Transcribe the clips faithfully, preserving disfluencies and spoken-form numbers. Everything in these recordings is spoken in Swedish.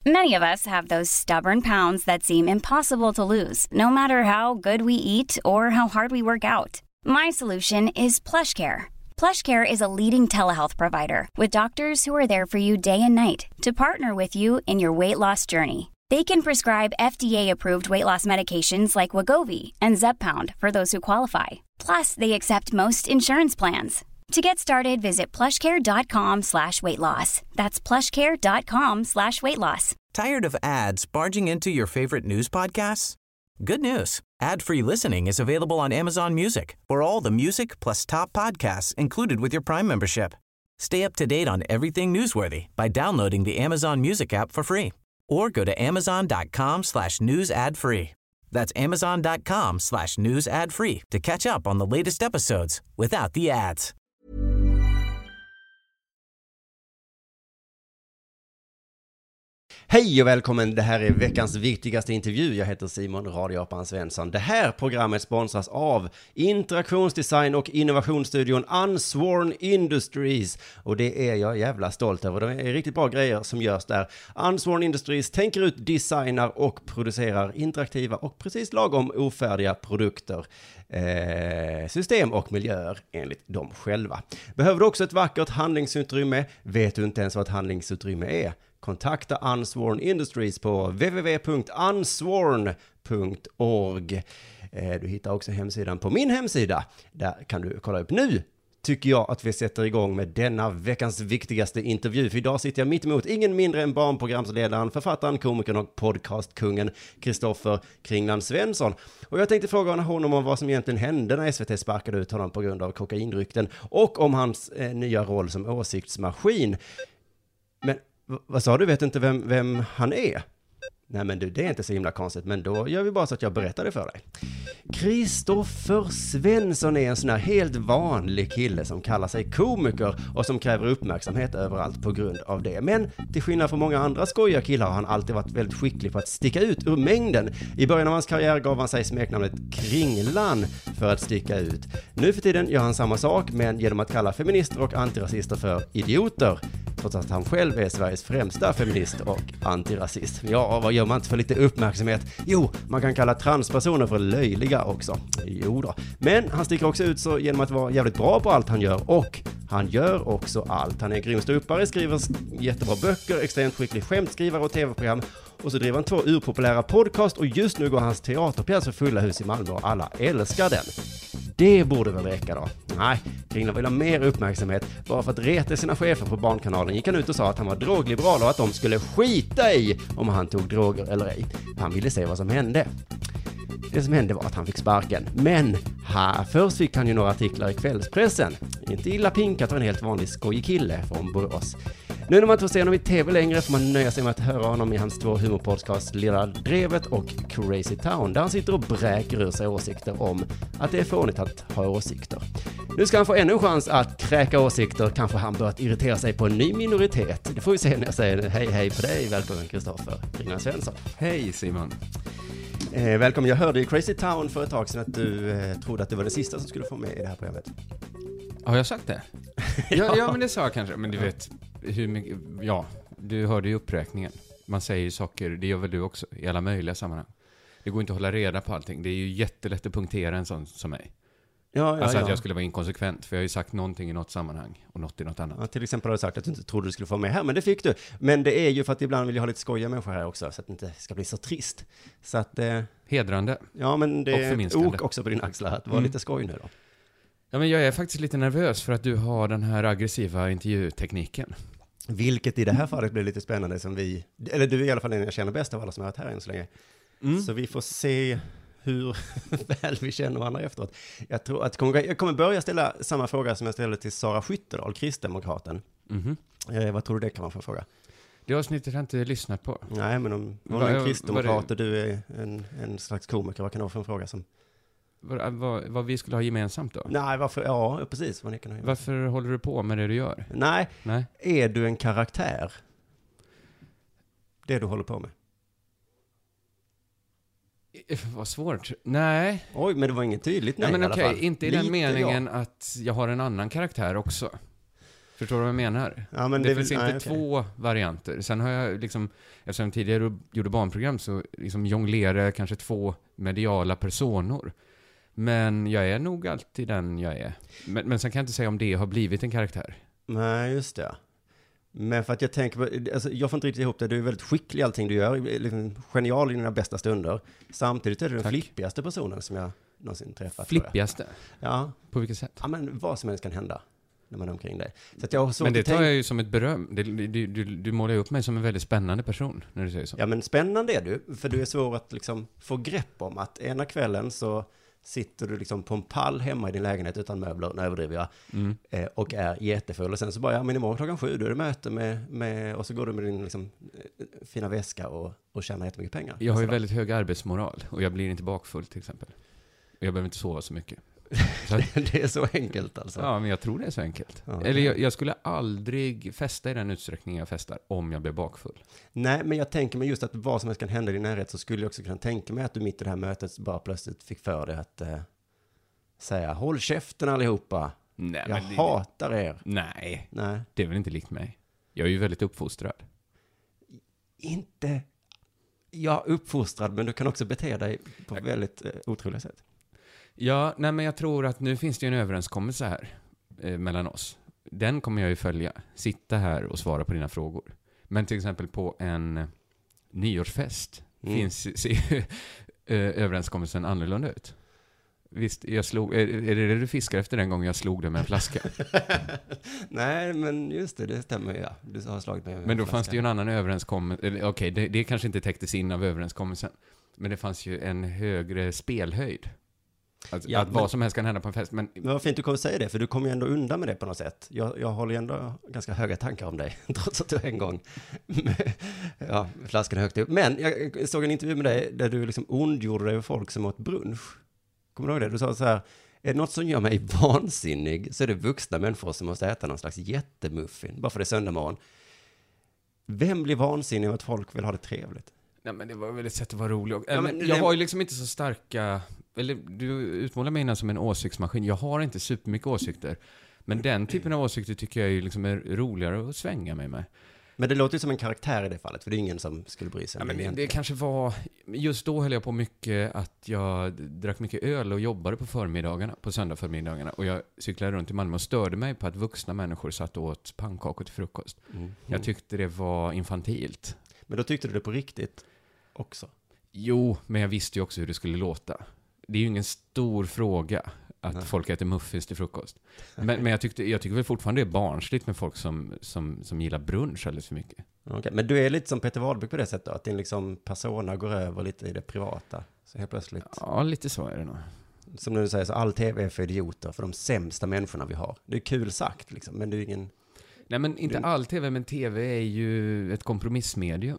Many of us have those stubborn pounds that seem impossible to lose, no matter how good we eat or how hard we work out. My solution is PlushCare. PlushCare is a leading telehealth provider with doctors who are there for you day and night to partner with you in your weight loss journey. They can prescribe F D A-approved weight loss medications like Wegovy and Zepbound for those who qualify. Plus, they accept most insurance plans. To get started, visit plushcare.com slash weight loss. That's plushcare.com slash weight loss. Tired of ads barging into your favorite news podcasts? Good news. Ad-free listening is available on Amazon Music for all the music plus top podcasts included with your Prime membership. Stay up to date on everything newsworthy by downloading the Amazon Music app for free or go to amazon.com slash news ad free. That's amazon.com slash news ad free to catch up on the latest episodes without the ads. Hej och välkommen, det här är veckans viktigaste intervju. Jag heter Simon Radioapan Svensson. Det här programmet sponsras av interaktionsdesign och innovationsstudion Unsworn Industries. Och det är jag jävla stolt över. Det är riktigt bra grejer som görs där. Unsworn Industries tänker ut, designar och producerar interaktiva och precis lagom ofärdiga produkter. Eh, system och miljöer enligt dem själva. Behöver du också ett vackert handlingsutrymme? Vet du inte ens vad ett handlingsutrymme är? Kontakta Unsworn Industries på w w w punkt unsworn punkt org. Eh, du hittar också hemsidan på min hemsida. Där kan du kolla upp nu. Tycker jag att vi sätter igång med denna veckans viktigaste intervju. För idag sitter jag mitt emot ingen mindre än barnprogramsledaren, författaren, komikern och podcastkungen Kristoffer Kringland Svensson. Och jag tänkte fråga honom om vad som egentligen hände när S V T sparkade ut honom på grund av kokainrykten och om hans eh, nya roll som åsiktsmaskin. Men v- vad sa du? Vet inte vem, vem han är? Nej men du, det är inte så himla konstigt, men då gör vi bara så att jag berättar det för dig. Kristoffer Svensson är en sån här helt vanlig kille som kallar sig komiker och som kräver uppmärksamhet överallt på grund av det. Men till skillnad från många andra skojiga killar har han alltid varit väldigt skicklig på att sticka ut ur mängden. I början av hans karriär gav han sig smeknamnet Kringlan för att sticka ut. Nu för tiden gör han samma sak, men genom att kalla feminister och antirasister för idioter. Trots att han själv är Sveriges främsta feminist och antirasist. Ja, vad gör man inte för lite uppmärksamhet? Jo, man kan kalla transpersoner för löjliga också. Jo då. Men han sticker också ut så genom att vara jävligt bra på allt han gör. Och han gör också allt. Han är grym ståuppare, skriver jättebra böcker, extremt skicklig skämtskrivare och tv-program. Och så driver han två urpopulära podcast och just nu går hans teaterpjäs för fulla hus i Malmö och alla älskar den. Det borde väl räcka då? Nej, Kringlan vill ha mer uppmärksamhet. Bara för att reta sina chefer på Barnkanalen gick han ut och sa att han var drogliberal och att de skulle skita i om han tog droger eller ej. Han ville se vad som hände. Det som hände var att han fick sparken. Men här, först fick han ju några artiklar i kvällspressen. Inte illa pinkat för en helt vanlig skojig kille från Borås. Nu när man inte får se honom i tv längre får man nöja sig med att höra honom i hans två humorpodcast Lilla Drevet och Crazy Town, där han sitter och bräker ur sig åsikter om att det är fånigt att ha åsikter. Nu ska han få ännu en chans att kräka åsikter. Kanske han börjat irritera sig på en ny minoritet. Det får vi se när jag säger hej hej på dig. Välkommen Kristoffer Kringland Svensson. Hej Simon. Eh, välkommen, jag hörde i Crazy Town för ett tag sedan att du eh, trodde att det var det sista som skulle få med i det här programmet. Har jag sagt det? ja, ja, men det sa jag kanske. Men du vet, hur mycket, ja, du hörde ju uppräkningen. Man säger ju saker, det gör väl du också, i alla möjliga sammanhang. Det går inte att hålla reda på allting. Det är ju jättelätt att punktera en sån som mig. Ja, ja, alltså ja. att jag skulle vara inkonsekvent, för jag har ju sagt någonting i något sammanhang och något i något annat. Ja, till exempel har du sagt att du inte trodde du skulle få med här, men det fick du. Men det är ju för att ibland vill jag ha lite skojiga människor här också, så att det inte ska bli så trist. Så att... Eh, Hedrande. Ja, men det är ett ok också på din axlar att vara mm. lite skoj nu då. Ja, men jag är faktiskt lite nervös för att du har den här aggressiva intervjutekniken. Vilket i det här fallet blir lite spännande som vi... Eller du är i alla fall den jag känner bäst av alla som har varit här än så länge. Mm. Så vi får se hur väl vi känner varandra efteråt. Jag tror att jag kommer börja ställa samma fråga som jag ställde till Sara Skyttedal, kristdemokraten. Mm-hmm. Eh, vad tror du det kan vara för fråga? Det avsnittet har jag inte lyssnat på. Nej, men om hon är en kristdemokrat och du är en, en slags komiker, vad kan det vara för en fråga som... Vad, vad, vad vi skulle ha gemensamt då? Nej, varför? Ja, precis. Vad ni kan ha gemensamt. Varför håller du på med det du gör? Nej, Nej. Är du en karaktär? Det du håller på med? Vad svårt. Nej. Oj, men det var inget tydligt nej. Ja, men okej, okay, inte i lite den meningen ja. att jag har en annan karaktär också. Förstår du vad jag menar? Ja, men det, det finns vill, inte nej, två okay. varianter. Sen har jag liksom, eftersom jag tidigare gjorde barnprogram så liksom jonglerar jag kanske två mediala personer. Men jag är nog alltid den jag är. Men, men sen kan jag inte säga om det har blivit en karaktär. Nej, just det. Men för att jag tänker på, alltså jag får inte riktigt ihop det. Du är väldigt skicklig i allting du gör. Liksom genial i dina bästa stunder. Samtidigt är du den Tack. flippigaste personen som jag någonsin träffat. Flippigaste? Ja. På vilket sätt? Ja, men vad som helst kan hända när man är omkring dig. Så att jag har men det tar tänk- jag ju som ett beröm. Det, du, du, du målar ju upp mig som en väldigt spännande person när du säger så. Ja, men spännande är du. För du är svår att liksom få grepp om. Att ena kvällen så sitter du liksom på en pall hemma i din lägenhet utan möbler, nu överdriver jag, Mm. eh, och är jättefull. Och sen så bara, ja men imorgon klockan sju, då är det möte med, med och så går du med din liksom, eh, fina väska och, och tjänar jättemycket pengar. Jag har ju Alltså, väldigt hög arbetsmoral och jag blir inte bakfull till exempel. Och jag behöver inte sova så mycket. Så att, det är så enkelt alltså. ja, men jag tror det är så enkelt. Ja. Eller jag, jag skulle aldrig festa i den utsträckning jag festar om jag blir bakfull. Nej, men jag tänker mig just att vad som helst kan hända i din närhet, så skulle jag också kunna tänka mig att du mitt i det här mötet bara plötsligt fick för dig att eh, säga, håll käften allihopa. Nej, Jag men det- hatar er. Nej, Nej, det är väl inte likt mig. Jag är ju väldigt uppfostrad. inte jag uppfostrad, men du kan också bete dig på väldigt eh, otroliga sätt. Ja, nej men jag tror att nu finns det ju en överenskommelse här eh, mellan oss. Den kommer jag ju följa. Sitta här och svara på dina frågor. Men till exempel på en eh, nyårsfest Mm. finns, ser ju eh, överenskommelsen annorlunda ut. Visst, jag slog, är, är det det du fiskar efter den gången jag slog det med en flaska? Nej, men just det, det stämmer, ja. Du har slagit mig med Men då en fanns flaska. det ju en annan överenskommelse. Okej, okay, det, det kanske inte täcktes in av överenskommelsen. Men det fanns ju en högre spelhöjd. Alltså, Ja, att men- vad som helst kan hända på en fest. Men Men vad fint du kommer säga det, för du kommer ju ändå undan med det på något sätt. Jag, jag håller ju ändå ganska höga tankar om dig, trots att du en gång, ja, flaskan högt upp. Men jag såg en intervju med dig där du liksom ondgjorde dig över folk som åt brunch. Kommer du ihåg det? Du sa så här, är det något som gör mig vansinnig så är det vuxna människor som måste äta någon slags jättemuffin, bara för det är söndag morgon. Vem blir vansinnig av att folk vill ha det trevligt? nej, men det var väl ett sätt att vara rolig. Ja, men men jag det- har ju liksom inte så starka... Eller du utmålar mig innan som en åsiktsmaskin. Jag har inte supermycket åsikter. Men den typen av åsikter tycker jag ju liksom är roligare att svänga mig med. Men det låter ju som en karaktär i det fallet, för det är ingen som skulle bry sig Ja, om men det, egentligen. det kanske var... Just då höll jag på mycket att jag drack mycket öl och jobbade på förmiddagarna, på söndag förmiddagarna. Och jag cyklade runt i Malmö och störde mig på att vuxna människor satt och åt pannkakor till frukost. Mm. Jag tyckte det var infantilt. Men då tyckte du det på riktigt också? Jo, men jag visste ju också hur det skulle låta. Det är ju ingen stor fråga att Nej. folk äter muffins till frukost. Men, men jag, tyckte, jag tycker väl fortfarande det är barnsligt med folk som, som, som gillar brunch alldeles för mycket. Okej, men du är lite som Peter Wahlbeck på det sättet då, att din liksom persona går över lite i det privata. Så helt plötsligt, Ja, lite så är det nog. som du säger, så all tv är för idioter, för de sämsta människorna vi har. Det är kul sagt liksom, men det är ingen... Nej, men inte Du- all tv, men tv är ju ett kompromissmedium.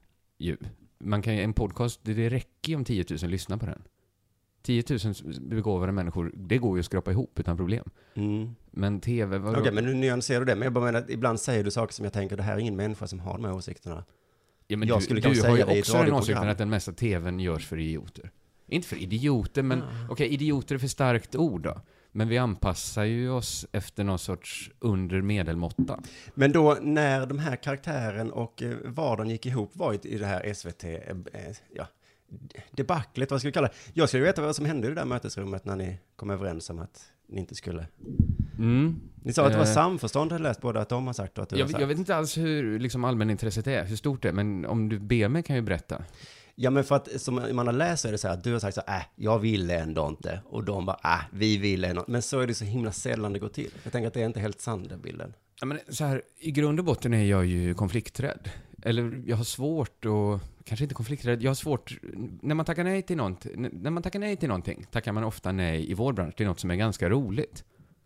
Ju. Man kan ju, en podcast, det, det räcker ju om tio tusen lyssnar på den. tio tusen begåvade människor, det går ju att skrapa ihop utan problem. Mm. Men tv, vadå? Okej, men nu nyanserar du det. Men jag bara menar att ibland säger du saker som jag tänker, det här är ingen människa som har de här åsikterna. Ja, men Jag du, skulle du kanske har ju säga det i ett också den radioprogram. åsikten att den mesta tvn görs för idioter. Inte för idioter, men Ah. okej, idioter är för starkt ord då. Men vi anpassar ju oss efter någon sorts under medelmåtta. Men då, när de här karaktären och eh, vardagen gick ihop var ju i det här S V T, eh, eh, ja, debaclet, vad ska vi kalla det? Jag skulle veta vad som hände i det där mötesrummet när ni kom överens om att ni inte skulle... Mm. Ni sa att det var Eh. samförstånd, hade läst både att de har sagt och att du har Jag, sagt. jag vet inte alls hur liksom, allmänintresset är, hur stort det är, men om du ber mig kan jag ju berätta. Ja, men för att som man har läst så är det så här att du har sagt så här, äh, jag vill ändå inte. Och de bara, äh, vi vill ändå. Men så är det så himla sällan det går till. Jag tänker att det är inte helt sann den bilden. Ja, men så här, i grund och botten är jag ju konflikträdd. Eller jag har svårt att, kanske inte konflikträdd, jag har svårt, när man tackar nej till någonting, när man tackar nej till någonting, tackar man ofta nej i vår bransch till något som är ganska roligt.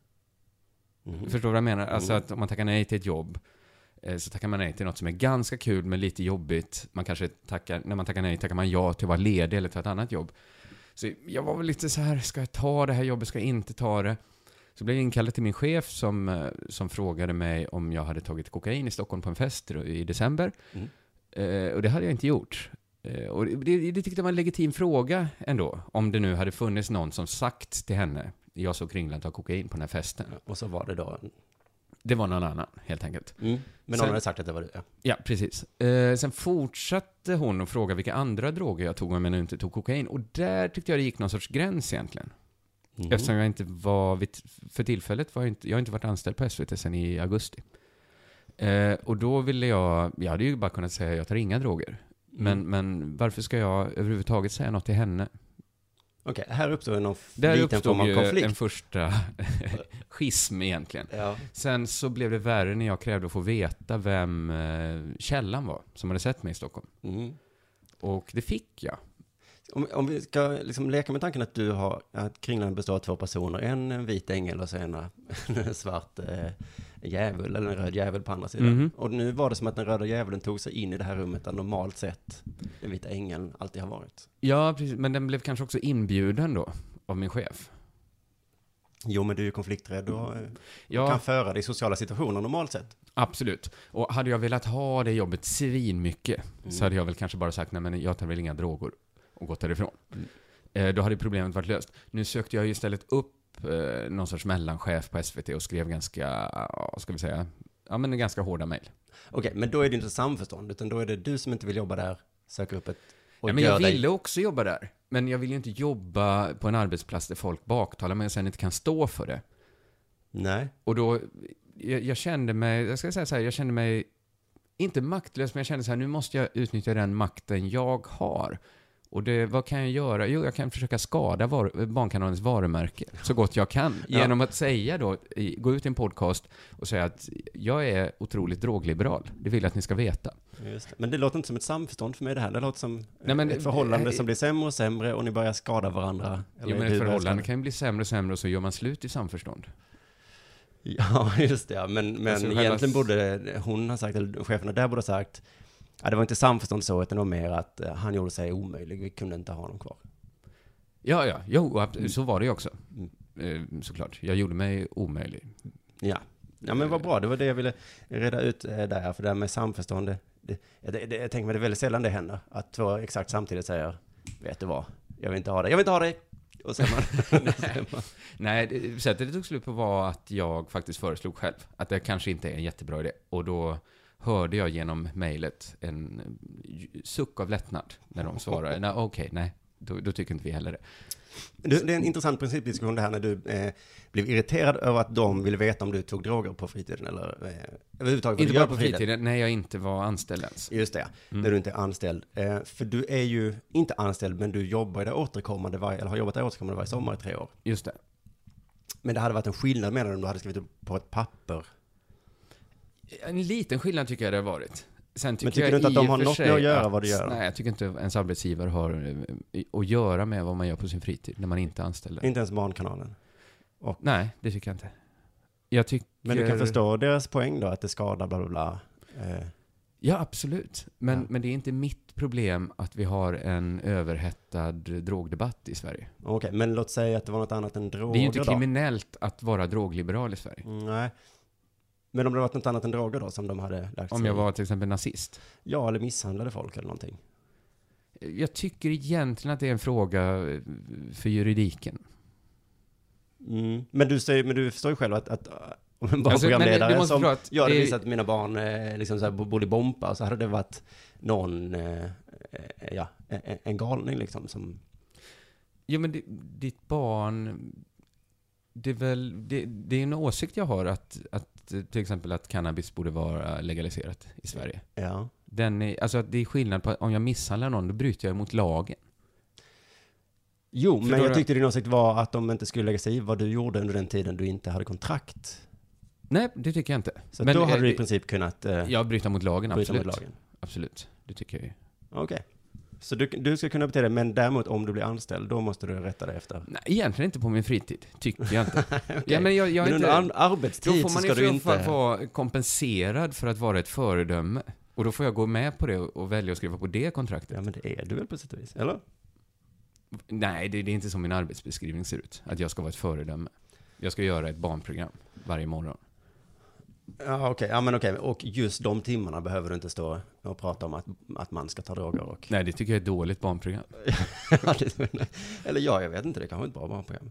Mhm. Förstår du vad jag menar? Alltså Mm. att om man tackar nej till ett jobb, eh, så tackar man nej till något som är ganska kul men lite jobbigt. Man kanske tackar, när man tackar nej tackar man ja till att vara ledig eller till ett annat jobb. Så jag var väl lite så här, ska jag ta det här jobbet, ska jag inte ta det? Så blev jag inkallad till min chef som, eh, som frågade mig om jag hade tagit kokain i Stockholm på en fest i december. Mm. Eh, och det hade jag inte gjort. Eh, och det, det, det tyckte jag var en legitim fråga ändå. Om det nu hade funnits någon som sagt till henne, jag såg Kringland ta kokain på den här festen. Ja, och så var det då. Det var någon annan, helt enkelt. Mm. Men någon Sen- hade sagt att det var du, ja. Ja, precis. Eh, sen fortsatte hon att fråga vilka andra droger jag tog om jag nu inte tog kokain. Och där tyckte jag det gick någon sorts gräns egentligen. Mm. Eftersom jag inte var, vid, för tillfället var jag inte, jag har inte varit anställd på S V T sedan i augusti. Eh, och då ville jag, jag hade ju bara kunnat säga jag tar inga droger. Men, Mm. men varför ska jag överhuvudtaget säga något till henne? Okej, här uppstod någon f- Där liten form uppstod av ju konflikt. en första schism egentligen. Ja. Sen så blev det värre när jag krävde att få veta vem eh, källan var som hade sett mig i Stockholm. Mm. Och det fick jag. Om, om vi ska liksom leka med tanken att du har, att Kringlan består av två personer, en, en vit ängel och så en, en svart eh, djävul, eller en röd djävul på andra sidan. Mhm. Och nu var det som att den röda djävulen tog sig in i det här rummet där normalt sett den vita ängeln alltid har varit. Ja, precis. Men den blev kanske också inbjuden då av min chef. Jo, men du är ju konflikträdd och eh, Ja, kan föra dig i sociala situationer normalt sett. absolut. Och hade jag velat ha det jobbet svinmycket Mm. så hade jag väl kanske bara sagt nej men jag tar väl inga droger och gått därifrån. Mm. Eh, då hade problemet varit löst. Nu sökte jag ju istället upp eh, någon sorts mellanchef på S V T och skrev ganska, ja, ska vi säga, ja men ganska hårda mejl. Okej, men då är det inte samförstånd, utan då är det du som inte vill jobba där, söker upp ett och Ja, men gör jag dig. ville också jobba där. Men jag vill ju inte jobba på en arbetsplats där folk baktalar mig och sen inte kan stå för det. Nej. Och då, jag, jag kände mig, jag ska säga så här, jag kände mig inte maktlös, men jag kände så här, nu måste jag utnyttja den makten jag har. Och det, vad kan jag göra? Jo, jag kan försöka skada var, Barnkanalens varumärke så gott jag kan. Ja. Genom att säga då, i, gå ut i en podcast och säga att jag är otroligt drogliberal. Det vill jag att ni ska veta. Just det. Men det låter inte som ett samförstånd för mig det här. Det låter som Nej, men- ett förhållande eh, som blir sämre och sämre och ni börjar skada varandra. Jo, Eller men du ett börjar förhållande skada- kan ju bli sämre och sämre och så gör man slut i samförstånd. Ja, just det. Ja. Men, men Alltså, själva- egentligen borde hon ha sagt, eller cheferna där borde ha sagt, ja, det var inte samförstånd så, utan det var mer att eh, han gjorde sig omöjlig. Vi kunde inte ha honom kvar. Ja, ja, jo, ab- så var det ju också. Mm. Eh, såklart. Jag gjorde mig omöjlig. Ja. Ja, men vad bra. Det var det jag ville reda ut eh, där. För det här med samförstånd, det, det, det, det, jag tänker mig det är väldigt sällan det händer. Att två exakt samtidigt säger, vet du vad, jag vill inte ha dig, jag vill inte ha dig. Och sen man, man Nej, det- sättet det tog slut på var att jag faktiskt föreslog själv att det kanske inte är en jättebra idé. Och då hörde jag genom mejlet en eh, suck av lättnad när de svarade, nej, okej, nej, då, då tycker inte vi heller det. Det, det är en intressant principdiskussion det här när du eh, blev irriterad över att de ville veta om du tog droger på fritiden eller eh, överhuvudtaget vad Inte du gör bara på fritiden, när jag inte var anställd ens. Just det, Mm. när du inte är anställd. Eh, för du är ju inte anställd, men du jobbar där återkommande varje, eller har jobbat där återkommande varje sommar i tre år. Just det. Men det hade varit en skillnad med om du hade skrivit upp på ett papper. En liten skillnad tycker jag det har varit. Sen tycker, tycker jag du inte att i de och har för något sig med att göra att- vad du gör? Nej, jag tycker inte ens arbetsgivare har eh, att göra med vad man gör på sin fritid när man inte är anställd. Inte ens Barnkanalen. Nej, det tycker jag inte. Jag tycker... Men du kan förstå deras poäng då, att det skadar bla bla bla. Eh, Ja, absolut. Men, Ja. men det är inte mitt problem att vi har en överhettad drogdebatt i Sverige. Okej, men låt säga att det var något annat än droger Det är ju inte då. kriminellt att vara drogliberal i Sverige. Mm, nej. Men om det var något annat än droger då, som de hade lagt Om sig jag i? var till exempel nazist. Ja, eller misshandlade folk eller någonting. Jag tycker egentligen att det är en fråga eh, för juridiken. Mm. Men, du säger, men du förstår ju själv att, att äh, om en Alltså, men barnprogramledare du måste som förstå att jag hade det- visat att mina barn eh, liksom så här, bodde i Bompa, så hade det varit någon, eh, eh, ja, en, en galning liksom som... Jo, men det, ditt barn... Det är väl... Det, det är en åsikt jag har att, att till exempel att cannabis borde vara legaliserat i Sverige. Ja. Den är, alltså att det är skillnad på att om jag misshandlar någon, då bryter jag mot lagen. Jo, För men då- jag tyckte din åsikt var att de inte skulle lägga sig i vad du gjorde under den tiden du inte hade kontrakt. Nej, det tycker jag inte. Så Men, då hade eh, du i princip kunnat eh, Jag bryter mot lagen, bryta absolut. mot lagen. Absolut, det tycker jag ju. Okej. Så du, du ska kunna bete dig, men däremot om du blir anställd, då måste du rätta dig efter. Nej, egentligen inte på min fritid, tycker jag inte. Okej. Ja, men jag, jag Men är under inte... an- Då arbetstid får så man ska ju du för inte... att vara kompenserad för att vara ett föredöme. Och då får jag gå med på det och välja att skriva på det kontraktet. Ja, men det är du väl på sätt och vis, eller? Nej, det, det är inte som min arbetsbeskrivning ser ut. Att jag ska vara ett föredöme. Jag ska göra ett barnprogram varje morgon. Ja, okej. Ja, men okej. Och just de timmarna behöver du inte stå och prata om att, att man ska ta droger och... Nej, det tycker jag är ett dåligt barnprogram. Eller ja, jag vet inte. Det kanske är ett bra barnprogram.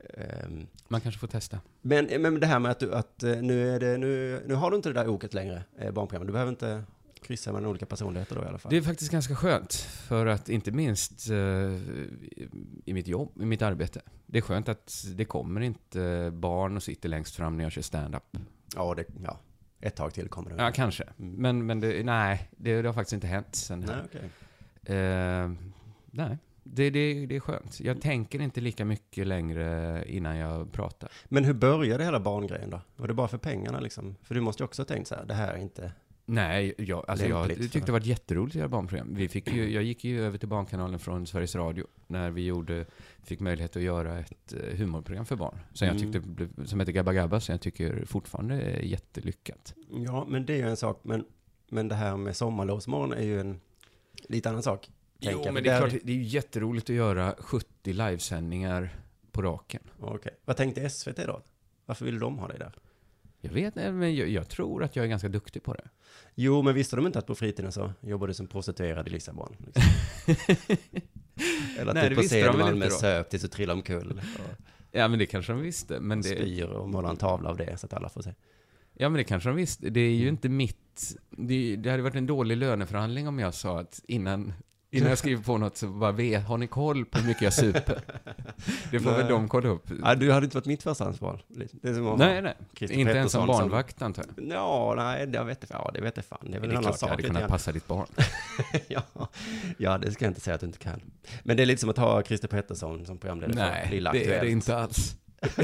Um, Man kanske får testa. men, men det här med att, du, att nu, är det, nu, nu har du inte det där oket längre, eh, barnprogram. Du behöver inte kryssa mellan olika personligheter då i alla fall. Det är faktiskt ganska skönt, för att inte minst eh, i mitt jobb, i mitt arbete. Det är skönt att det kommer inte barn och sitter längst fram när jag kör stand-up. Ja, det, ja, ett tag till kommer det. Ja, kanske. Men, men det, nej, det, det har faktiskt inte hänt sen här. Nej, okay. eh, nej. Det, det, det är skönt. Jag tänker inte lika mycket längre innan jag pratar. Men hur började hela barngrejen då? Var det bara för pengarna liksom? För du måste ju också ha tänkt så här, det här är inte... Nej, jag, alltså jag lämpligt, tyckte det var jätteroligt att göra barnprogram. Vi fick ju, jag gick ju över till Barnkanalen från Sveriges Radio när vi gjorde, fick möjlighet att göra ett humorprogram för barn. Som jag Mm. tyckte, som heter Gabba Gabba, som jag tycker fortfarande är jättelyckat. Ja, men det är ju en sak. Men, men det här med sommarlovsmorgon är ju en lite annan sak. Jo, men det är klart, det är ju jätteroligt att göra sjuttio livesändningar på raken. Okej. Vad tänkte S V T då? Varför ville de ha dig där? Jag vet inte, men jag, jag tror att jag är ganska duktig på det. Jo, men visste de inte att på fritiden så jobbade du som prostituerad i Lissabon? Liksom? Eller att Nej, du det på visste de scen väl Malmö inte då. söp tills du trillade omkull. Ja, men det kanske de visste. Men Och det, spyr och målar en tavla av det så att alla får se. ja, men det kanske de visste. Det är ju inte mitt... Det, det hade varit en dålig löneförhandling om jag sa att innan, innan jag skriver på något så bara vet, har ni koll på hur mycket jag super? Det får väl de kolla upp. Nej, du hade inte varit mitt första ansvar. Det är som att Nej, nej. Christer Inte ens som Pettersson barnvakt, antar jag. Ja, nej, jag vet inte. Ja, det vet jag fan. Det är väl Det är en annan klart jag sak. hade lite kunnat grann. passa ditt barn. ja, ja, det ska jag inte säga att du inte kan. Men det är lite som att ha Christer Pettersson som programledare för Nej, Lilla det Aktuellt. är det inte alls.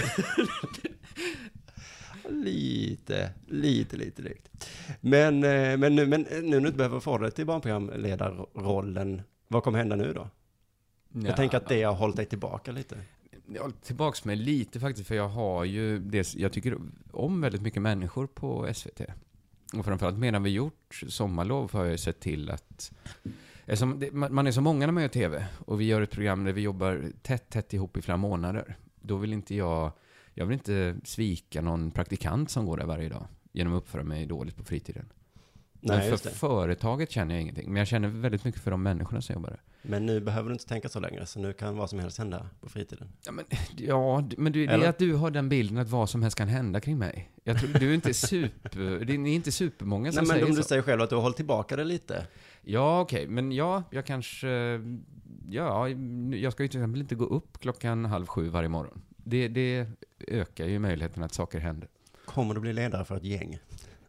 Lite, lite, lite likt. Men, eh, men, nu, men nu när du inte behöver få det till barnprogramledarrollen, vad kommer hända nu då? Jag tänker att det har hållit dig tillbaka lite. Jag håller tillbaks med lite faktiskt, för jag har ju det, jag tycker om väldigt mycket människor på S V T. Och framförallt medan vi gjort sommarlov har jag ju sett till att eftersom det, man är så många när man gör tv och vi gör ett program där vi jobbar tätt, tätt ihop i flera månader. Då vill inte jag, jag vill inte svika någon praktikant som går där varje dag genom att uppföra mig dåligt på fritiden. Nej, Men just för det. företaget känner jag ingenting. Men jag känner väldigt mycket för de människorna som jobbar där. Men nu behöver du inte tänka så längre, så nu kan vad som helst hända på fritiden. Ja, men, ja, men du, det Eller? är att du har den bilden att vad som helst kan hända kring mig. Jag tror du är inte super, det är inte supermånga som Nej, men säger om så. du säger själv att du har hållit tillbaka det lite. Ja, okej, okay. Men ja, jag kanske, ja, jag ska ju till exempel inte gå upp klockan halv sju varje morgon. Det, det ökar ju möjligheten att saker händer. Kommer du bli ledare för ett gäng?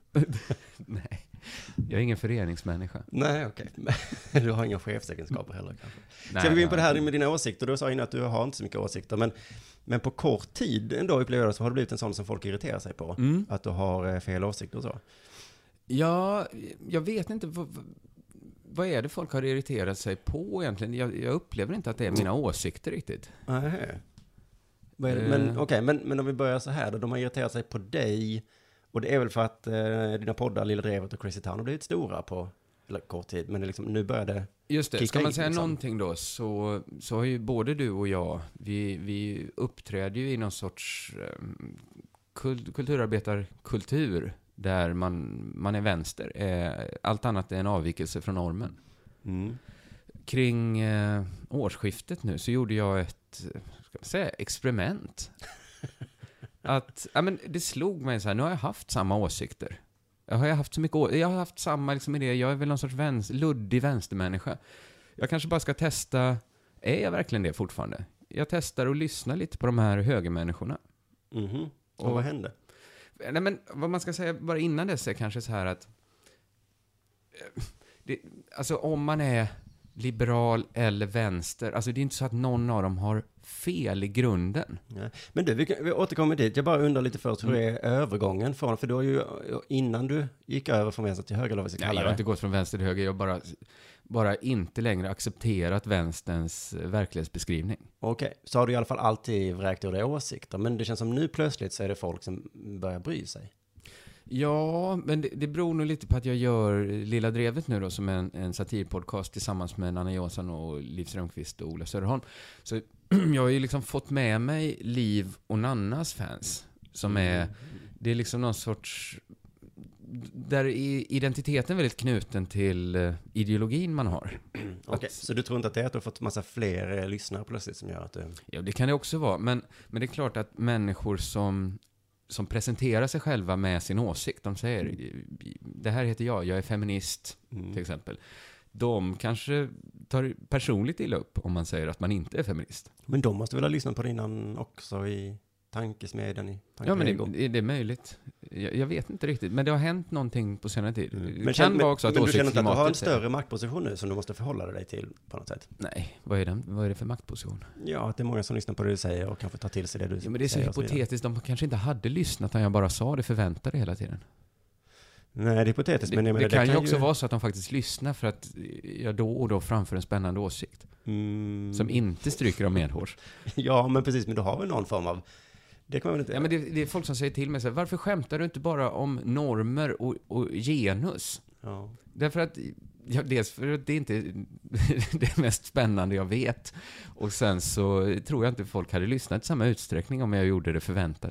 Nej, jag är ingen föreningsmänniska. Nej, okej. Okay. Du har inga chefsegenskaper heller kanske. Nej, Ska vi gå in på det här ja. med dina åsikter? Du sa innan att du har inte så mycket åsikter, men, men på kort tid ändå upplever jag så har du blivit en sån som folk irriterar sig på. Mm. Att du har eh, fel åsikter och så. Ja, jag vet inte, vad, vad är det folk har irriterat sig på egentligen? Jag, jag upplever inte att det är mina åsikter riktigt. Nej. Men, Eh. men okej, okay, men, men om vi börjar så här då. De har irriterat sig på dig. Och det är väl för att eh, dina poddar, Lilla Drevet och Crazy Town har blivit stora på eller, kort tid. Men det liksom, nu börjar det Just det, kicka ska man in, säga liksom. någonting då så, så har ju både du och jag, vi, vi uppträder ju i någon sorts um, kul, kulturarbetarkultur där man, man är vänster. Eh, allt annat är en avvikelse från normen. Mm. Kring eh, årsskiftet nu så gjorde jag ett, ska man säga, experiment. Att, ja, men det slog mig så här, nu har jag haft samma åsikter. Jag har haft så mycket å- jag har haft samma liksom idé, jag är väl någon sorts vänster, luddig vänstermänniska. Jag kanske bara ska testa, är jag verkligen det fortfarande? Jag testar och lyssnar lite på de här högermänniskorna. Mhm. Och, Och- vad hände? Nej, men vad man ska säga bara innan dess är kanske så här att eh, det, alltså om man är liberal eller vänster, alltså det är inte så att någon av dem har fel i grunden. Ja. Men du, vi, kan- vi återkommer dit. Jag bara undrar lite först hur Mm. är övergången från, för du har ju innan du gick över från vänster till höger, eller vad vi ska Nej, kalla jag har det. inte gått från vänster till höger, jag har bara, bara inte längre accepterat vänsterns eh, verklighetsbeskrivning. Okej, så har du i alla fall alltid vräkt ur dig åsikter, men det känns som nu plötsligt så är det folk som börjar bry sig. Ja, men det, det beror nog lite på att jag gör Lilla Drevet nu då, som är en, en satirpodcast tillsammans med Nanna Jonsson och Liv Strömqvist och Ola Söderholm. Så jag har ju liksom fått med mig Liv och Nannas fans, som är, det är liksom någon sorts, där är identiteten väldigt knuten till uh, ideologin man har. Okay. Att, så du tror inte att det är att du har fått massa fler uh, lyssnare plötsligt som gör att du... Ja, det kan det också vara. Men, men det är klart att människor som, som presenterar sig själva med sin åsikt, de säger, det här heter jag, jag är feminist, mm. till exempel. De kanske tar personligt illa upp om man säger att man inte är feminist. Men de måste väl ha lyssnat på det innan också i tankesmedjan i Ja, men det, är det möjligt? Jag, jag vet inte riktigt, men det har hänt någonting på senare tid. Mm. Det men kan men, vara också att men du känner inte att du har en är... större maktposition nu som du måste förhålla dig till på något sätt? Nej, vad är, den? Vad är det för maktposition? Ja, att det är många som lyssnar på det du säger och kanske tar till sig det du säger. Ja, men det är så hypotetiskt, de kanske inte hade lyssnat när jag bara sa det, förväntade hela tiden. Nej, det är hypotetiskt. Det, men jag menar, det, kan det kan ju också ju... vara så att de faktiskt lyssnar för att jag då och då framför en spännande åsikt. Mm. Som inte stryker av medhårs. Ja, men precis, men du har väl någon form av... Det kan man väl inte... Ja, men det, det är folk som säger till mig så här, varför skämtar du inte bara om normer och, och genus? Ja. Därför att, ja, dels för att det är inte det mest spännande jag vet. Och sen så tror jag inte folk hade lyssnat i samma utsträckning om jag gjorde det förväntade.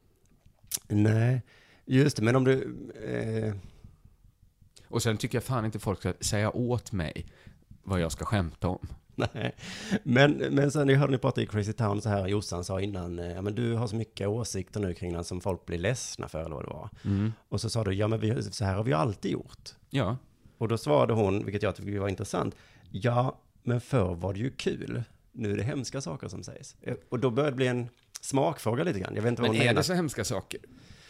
Nej, just det, men om du... Eh... Och sen tycker jag fan inte folk ska säga åt mig vad jag ska skämta om. Nej, men, men sen jag hörde ni prata i Crazy Town så här, Jossan sa innan, ja men du har så mycket åsikter nu kring den som folk blir ledsna för eller vad det var. Mm. Och så sa du, ja men vi, så här har vi alltid gjort. Ja. Och då svarade hon, vilket jag tyckte var intressant, ja men förr var det ju kul, nu är det hemska saker som sägs. Och då började det bli en smakfråga lite grann. Jag vet inte vad men hon är menar. det så hemska saker?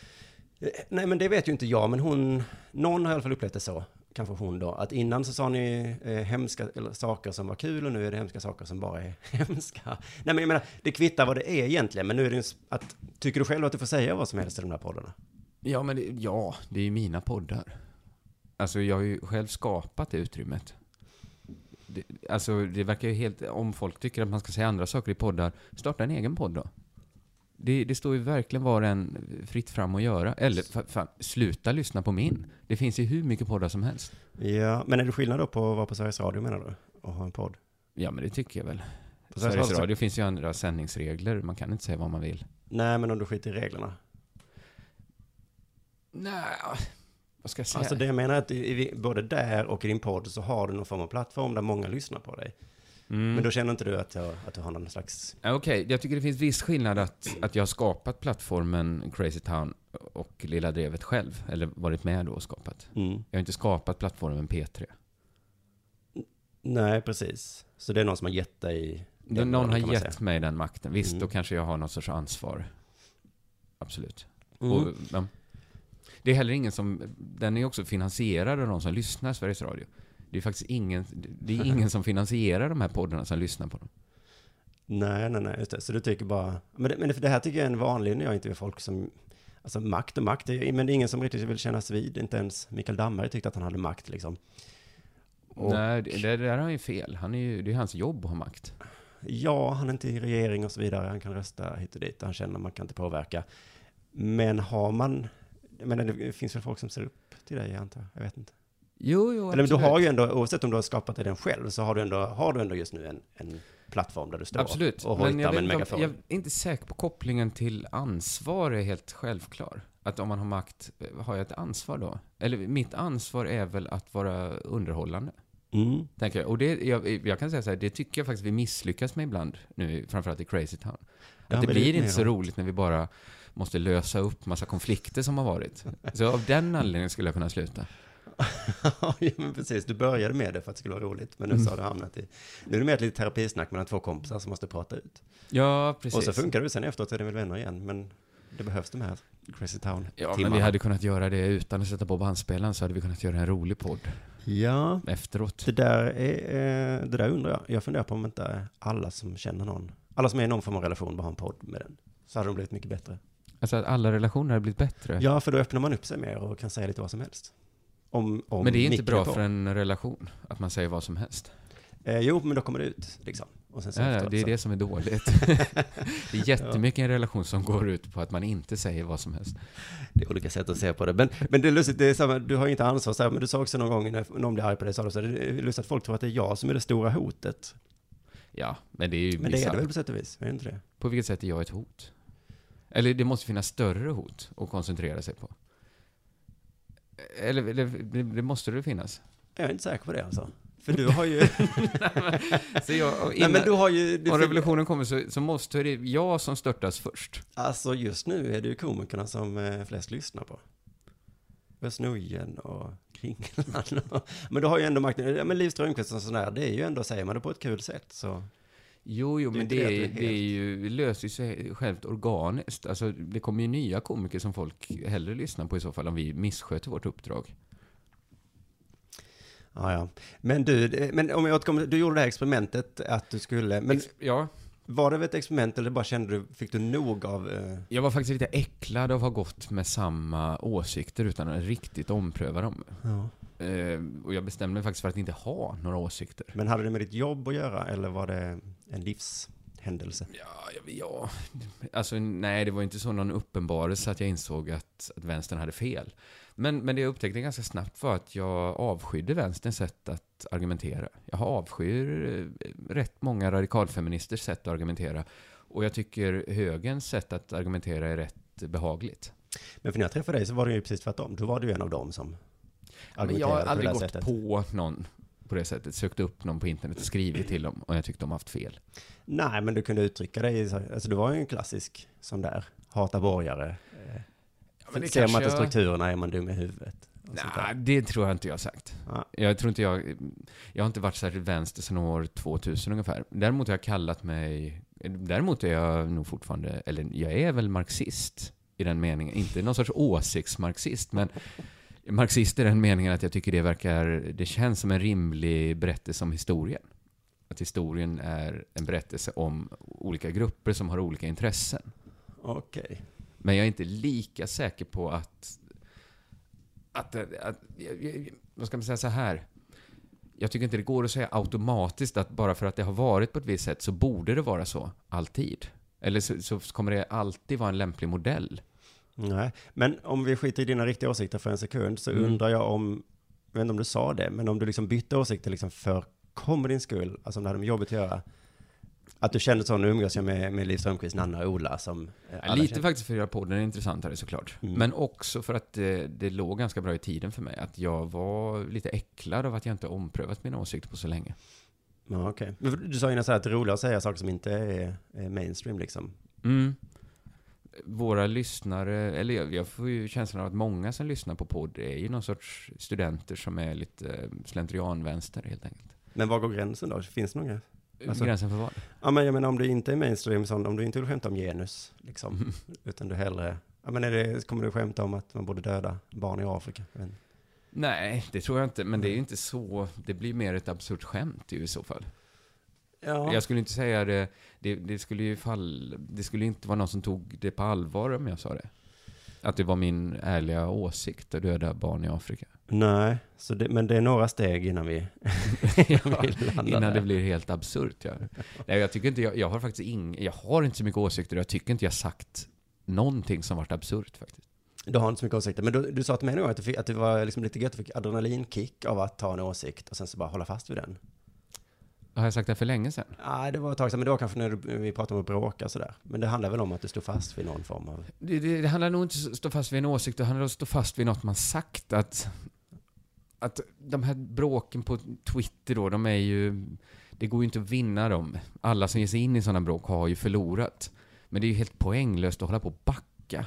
Nej men det vet ju inte jag, men hon, någon har i alla fall upplevt det så. Kanske hon då, att innan så sa ni eh, hemska eller, saker som var kul och nu är det hemska saker som bara är hemska. Nej men jag menar, det kvittar vad det är egentligen, men nu är det ju att, tycker du själv att du får säga vad som helst i de här poddarna? Ja, men det, ja, det är ju mina poddar. Alltså jag har ju själv skapat det utrymmet. Det, alltså det verkar ju helt, om folk tycker att man ska säga andra saker i poddar, starta en egen podd då. Det, det står ju verkligen var en fritt fram att göra. Eller fan, fan, sluta lyssna på min. Det finns ju hur mycket poddar som helst. Ja, men är det skillnad då på att vara på Sveriges Radio menar du? Och ha en podd? Ja, men det tycker jag väl. På Sveriges Sveriges Radio, Radio finns ju andra sändningsregler. Man kan inte säga vad man vill. Nej, men om du skiter i reglerna? Nej, vad ska jag säga? Alltså det jag menar är att i, både där och i din podd så har du någon form av plattform där många lyssnar på dig. Mm. Men då känner inte du att, jag, att du har någon slags... Okej, okay. Jag tycker det finns viss skillnad att, att jag har skapat plattformen Crazy Town och Lilla Drevet själv. Eller varit med då och skapat. Mm. Jag har inte skapat plattformen P tre. Nej, precis. Så det är någon som har gett dig... Den någon har gett säga. mig den makten. Visst, mm. då kanske jag har någon sorts ansvar. Absolut. Mm. Och, ja. Det är heller ingen som... Den är också finansierad av de som lyssnar Sveriges Radio. Det är faktiskt ingen, det är ingen som finansierar de här poddarna som lyssnar på dem. Nej, nej, nej, just det. Så du tycker bara... Men det, men det här tycker jag är en vanlig när jag intervjuar folk som... Alltså makt och makt, men det är ingen som riktigt vill kännas vid. Inte ens Mikael Damberg tyckte att han hade makt liksom. Och, nej, det, det där har ju fel. Han är ju, det är hans jobb att ha makt. Ja, han är inte i regering och så vidare. Han kan rösta hit och dit. Han känner att man kan inte påverka. Men har man... Men det finns väl folk som ser upp till dig, antar jag. Jag vet inte. Jo, jo, eller men du har ju ändå, oavsett om du har skapat den själv, så har du ändå, har du ändå just nu en, en plattform där du står absolut. Och hojtar med en megafon. Jag är inte säker på kopplingen till ansvar är helt självklar. Att om man har makt, har jag ett ansvar då? Eller mitt ansvar är väl att vara underhållande. Mm. Tänker jag. Och det, jag, jag kan säga så här, det tycker jag faktiskt vi misslyckas med ibland nu, framförallt i Crazy Town. Att ja, det blir det inte så roligt när vi bara måste lösa upp massa konflikter som har varit. Så av den anledningen skulle jag kunna sluta. Ja, men precis. Du började med det för att det skulle vara roligt. Men nu så har du hamnat i... Nu är det med ett litet terapisnack mellan två kompisar som måste prata ut. Ja, precis. Och så funkar det sen efteråt så är det väl vänner igen. Men det behövs de här Crazy Town Ja, timmarna. Men vi hade kunnat göra det utan att sätta på bandspelaren, så hade vi kunnat göra en rolig podd. Ja. Efteråt. Det där, är, det där undrar jag. Jag funderar på om inte alla som känner någon, alla som är i någon form av relation bara har en podd med den. Så hade de blivit mycket bättre. Alltså att alla relationer har blivit bättre? Ja, för då öppnar man upp sig mer och kan säga lite vad som helst. Om, om men det är inte bra för en relation att man säger vad som helst. Eh, jo, men då kommer det ut liksom. Och sen så ja, efteråt, det är så. det som är dåligt. Det är jättemycket en relation som går ut på att man inte säger vad som helst. Det är olika sätt att se på det. Men, men det är lustigt, det är samma, du har ju inte ansvar så här, men du sa också någon gång när någon blir arg på dig, så det är lustigt att folk tror att det är jag som är det stora hotet. Ja, men det är ju Men det är det väl på sätt och vis, är det inte det? På vilket sätt är jag ett hot? Eller det måste finnas större hot att koncentrera sig på. Eller, eller det, det måste det finnas. Jag är inte säker på det alltså. För du har ju... så jag, Nej, innan, men du har ju... Du om revolutionen kommer så, så måste det jag som störtas först. Alltså just nu är det ju komikerna som eh, flest lyssnar på. Ösnojen och Kringlan. Och, men du har ju ändå makten. Ja, men Liv Strömquist och sådär, det är ju ändå, säger man det på ett kul sätt så... Jo, jo, det men det, är, är, det är ju, det löser sig självt organiskt. Alltså, det kommer ju nya komiker som folk hellre lyssnar på i så fall om vi missköter vårt uppdrag. Ja, ja. Men du, men om jag återkommer, du gjorde det här experimentet att du skulle, men Ex- ja. Var det ett experiment eller bara kände du, fick du nog av? Eh... Jag var faktiskt lite äcklad av att ha gått med samma åsikter utan att riktigt ompröva dem. Ja. Eh, och jag bestämde mig faktiskt för att inte ha några åsikter. Men hade det med ditt jobb att göra eller var det en livshändelse? Ja, ja, ja. Alltså nej, det var inte så någon uppenbarelse att jag insåg att, att vänstern hade fel. Men, men det jag upptäckte ganska snabbt var att jag avskydde vänsterns sätt att argumentera. Jag har avskyr rätt många radikalfeministers sätt att argumentera. Och jag tycker högerns sätt att argumentera är rätt behagligt. Men för när jag träffade dig så var det ju precis tvärtom. Då var du en av dem som argumenterade men jag har aldrig på det gått sättet. på någon på det sättet. Sökt upp någon på internet och skrivit till dem och jag tyckte de haft fel. Nej, men du kunde uttrycka dig. Alltså du var ju en klassisk sån där. Hata borgare. Ja, men det ser man inte jag... strukturerna är man dum i huvudet. Nej, det tror jag inte jag har sagt. Ja. Jag tror inte jag... Jag har inte varit särskilt vänster sedan år tvåtusen ungefär. Däremot har jag kallat mig... Däremot är jag nog fortfarande... Eller jag är väl marxist i den meningen. Inte någon sorts åsiktsmarxist, men marxist i den meningen att jag tycker det verkar... Det känns som en rimlig berättelse om historien. Att historien är en berättelse om olika grupper som har olika intressen. Okej. Okay. Men jag är inte lika säker på att... att, att, att vad ska man säga så här? Jag tycker inte det går att säga automatiskt att bara för att det har varit på ett visst sätt så borde det vara så alltid. Eller så, så kommer det alltid vara en lämplig modell. Nej, men om vi skiter i dina riktiga åsikter för en sekund så mm. undrar jag om, jag vet inte om du sa det, men om du liksom bytte åsikter liksom för komedins skull, alltså om det hade med jobbet att göra, att du kände så, nu umgås jag med, med Liv Strömquist, Nanna och Ola som ja, lite känner. Faktiskt för att göra podden är intressantare såklart. Mm. Men också för att det, det låg ganska bra i tiden för mig. Att jag var lite äcklad av att jag inte omprövat mina åsikter på så länge. Ja, okej. Okay. Du sa innan så här att det är roligt att säga saker som inte är, är mainstream liksom. Mm. Våra lyssnare, eller jag, jag får ju känslan av att många som lyssnar på podd är ju någon sorts studenter som är lite slentrianvänster helt enkelt. Men var går gränsen då? Finns det någon? Alltså, gränsen för vad? Ja, men jag menar om du inte är mainstream, sån, om du inte vill skämta om genus, liksom, mm. utan du hellre, ja men är det, kommer du skämta om att man borde döda barn i Afrika? Men... Nej, det tror jag inte, men det är ju inte så, det blir mer ett absurt skämt i så fall. Ja. Jag skulle inte säga det, det, det skulle ju fall, det skulle inte vara någon som tog det på allvar om jag sa det. Att det var min ärliga åsikt att döda barn i Afrika. Nej, så det, men det är några steg innan vi, ja, innan där. Det blir helt absurt. Ja. Nej, jag tycker inte, jag, jag har faktiskt ing, jag har inte så mycket åsikter. Jag tycker inte jag sagt någonting som varit absurt faktiskt. Du har inte så mycket åsikter, men du, du sa till mig nog att, att det var liksom lite gött, du fick adrenalinkick av att ta en åsikt och sen så bara hålla fast vid den. Har jag sagt det för länge sedan? Nej, det var ett tag sedan, men det var kanske när du, vi pratade om att bråka sådär. Men det handlar väl om att du stod fast vid någon form av... Det, det, det handlar nog inte om att stå fast vid en åsikt, det handlar om att stå fast vid något man sagt. Att, att de här bråken på Twitter då, de är ju... Det går ju inte att vinna dem. Alla som ger sig in i sådana bråk har ju förlorat. Men det är ju helt poänglöst att hålla på och backa.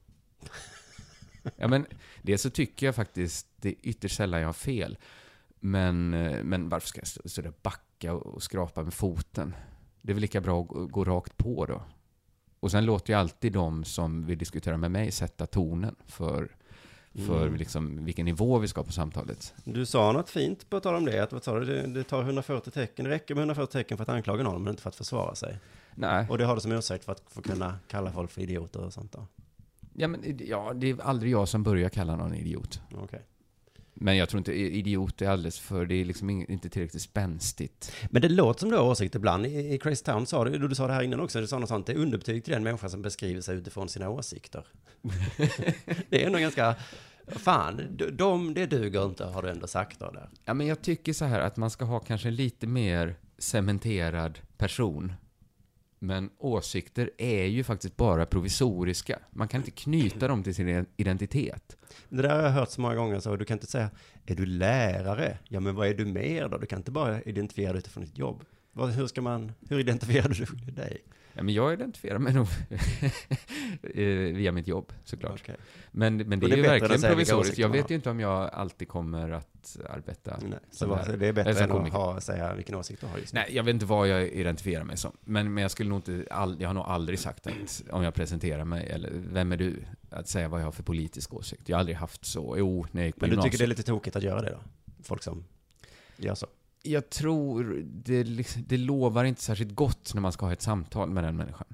Ja, men det så tycker jag faktiskt, det är ytterst sällan jag har fel. Men, men varför ska jag stå, stå där backa och skrapa med foten? Det är väl lika bra att gå rakt på då. Och sen låter ju alltid de som vill diskutera med mig sätta tonen för, för mm. liksom vilken nivå vi ska på samtalet. Du sa något fint på att tala om det. Att, vad sa du, det, det tar hundrafyrtio tecken. Det räcker med hundrafyrtio tecken för att anklaga någon, men inte för att försvara sig. Nej. Och det har du som ursäkt för att få kunna kalla folk för idioter och sånt då. Ja, men ja, det är aldrig jag som börjar kalla någon idiot. Okej. Okay. Men jag tror inte idiot är alldeles för, det är liksom inte tillräckligt spänstigt. Men det låter som du har åsikt ibland. I, i Crazy Town sa du, du sa det här innan också, du sa något sånt, det är underbetyg till den människa som beskriver sig utifrån sina åsikter. Det är ändå ganska, fan, de, det duger inte, har du ändå sagt då där. Ja, men jag tycker så här att man ska ha kanske lite mer cementerad person Men åsikter är ju faktiskt bara provisoriska. Man kan inte knyta dem till sin identitet. Det där har jag hört så många gånger, så du kan inte säga, är du lärare? Ja, men vad är du mer då? Du kan inte bara identifiera dig utifrån ditt jobb. Vad, hur ska man, hur identifierar du dig? Ja, men jag identifierar mig nog via mitt jobb, såklart. Okay. Men, men det är, det är ju verkligen provisoriskt. Jag vet ju inte om jag alltid kommer att arbeta. Nej, så var, det är bättre än att ha, säga vilken åsikt du har just nu. Nej, jag vet inte vad jag identifierar mig som. Men, men jag skulle nog inte, all, jag har nog aldrig sagt att om jag presenterar mig, eller vem är du? Att säga vad jag har för politisk åsikt. Jag har aldrig haft så. Jo, när jag gick på Men du gymnasiet. tycker det är lite tokigt att göra det då? Folk som gör så. Jag tror det, det lovar inte särskilt gott när man ska ha ett samtal med den människan.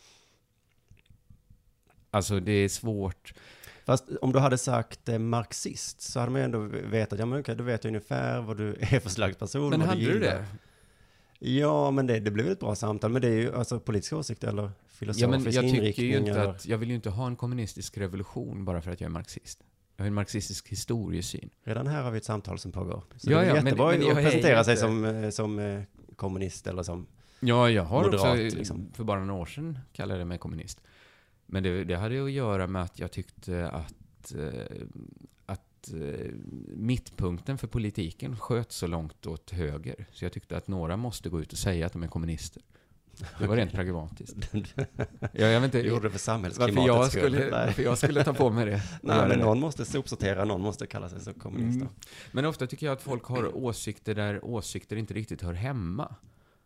Alltså det är svårt. Fast om du hade sagt eh, marxist så hade man ändå vetat, ja men okej, då vet jag ungefär vad du är för slags person. Men hade du, du det? Ja, men det, det blev ett bra samtal. Men det är ju alltså politiska åsikter eller filosofisk ja, men jag inriktning. Tycker ju inte eller... att, jag vill ju inte ha en kommunistisk revolution bara för att jag är marxist. Jag har en marxistisk historiesyn. Redan här har vi ett samtal som pågår. Så ja, det är ja, jättebra men, men att presentera sig inte... som, som kommunist eller som Ja, jag har moderat, också, liksom. För bara några år sedan kallade jag mig kommunist. Men det, det hade ju att göra med att jag tyckte att, att mittpunkten för politiken sköt så långt åt höger. Så jag tyckte att några måste gå ut och säga att de är kommunister. Det var rent pragmatiskt. Jag, jag vet inte, du gjorde det för samhällsklimatets varför jag skull. skulle, varför jag skulle ta på mig det. Nej, men någon måste sopsortera, någon måste kalla sig så kommunist. Mm. Men ofta tycker jag att folk har åsikter där åsikter inte riktigt hör hemma.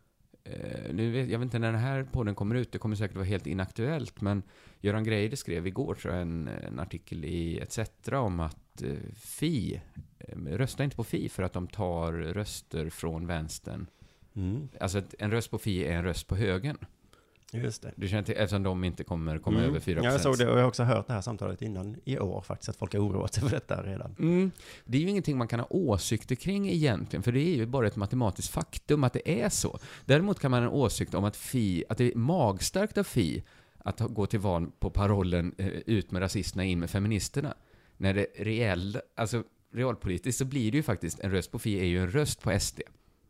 Uh, nu vet, jag vet inte när den här podden kommer ut, det kommer säkert vara helt inaktuellt, men Göran Greider skrev igår tror jag, en, en artikel i et cetera om att uh, Fi, uh, rösta inte på Fi för att de tar röster från vänstern. Mm. Alltså en röst på Fi är en röst på högern. Just det. Du känner till, eftersom de inte kommer komma mm. över fyra procent. Ja, jag såg det och jag har också hört det här samtalet innan i år faktiskt, att folk har oroat sig för detta redan. Mm. Det är ju ingenting man kan ha åsikter kring egentligen, för det är ju bara ett matematiskt faktum att det är så. Däremot kan man ha en åsikt om att Fi, att det är magstarkt av Fi att gå till val på parollen eh, ut med rasisterna, in med feministerna. När det reell, alltså realpolitiskt så blir det ju faktiskt, en röst på Fi är ju en röst på S D.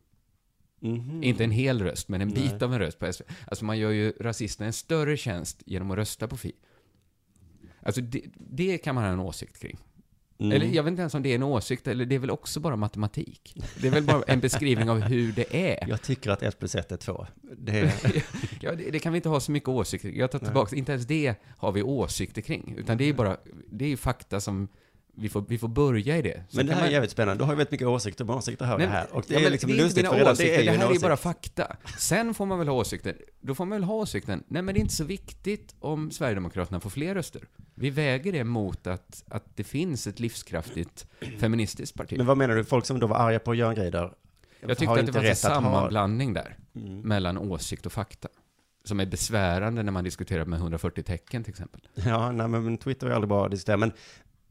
Mm-hmm. Inte en hel röst, men en Nej. bit av en röst på S D. Alltså man gör ju rasisterna en större tjänst genom att rösta på Fi. Alltså det, det kan man ha en åsikt kring. Mm. Eller jag vet inte ens om det är en åsikt, eller det är väl också bara matematik. Det är väl bara en beskrivning av hur det är. Jag tycker att ett plus ett är två. Det, är... ja, det, det kan vi inte ha så mycket åsikter. Jag tar tillbaka, Nej. inte ens det har vi åsikter kring. Utan det är bara, det är ju fakta som vi får, vi får börja i det. Så men det här man... är jävligt spännande. Du har ju väldigt mycket åsikter, men åsikter hör det här. Och det, ja, är liksom det är lustigt inte för åsikter, det är ju det här är ju åsikt. bara fakta. Sen får man väl ha åsikter. Då får man väl ha åsikten. Nej, men det är inte så viktigt om Sverigedemokraterna får fler röster. Vi väger det mot att, att det finns ett livskraftigt feministiskt parti. Men vad menar du? Folk som då var arga på Göran Greider? Jag tyckte att det var en sammanblandning ha... där. Mm. Mellan åsikt och fakta. Som är besvärande när man diskuterar med hundrafyrtio tecken till exempel. Ja, nej, men Twitter är aldrig bra att diskutera. Men,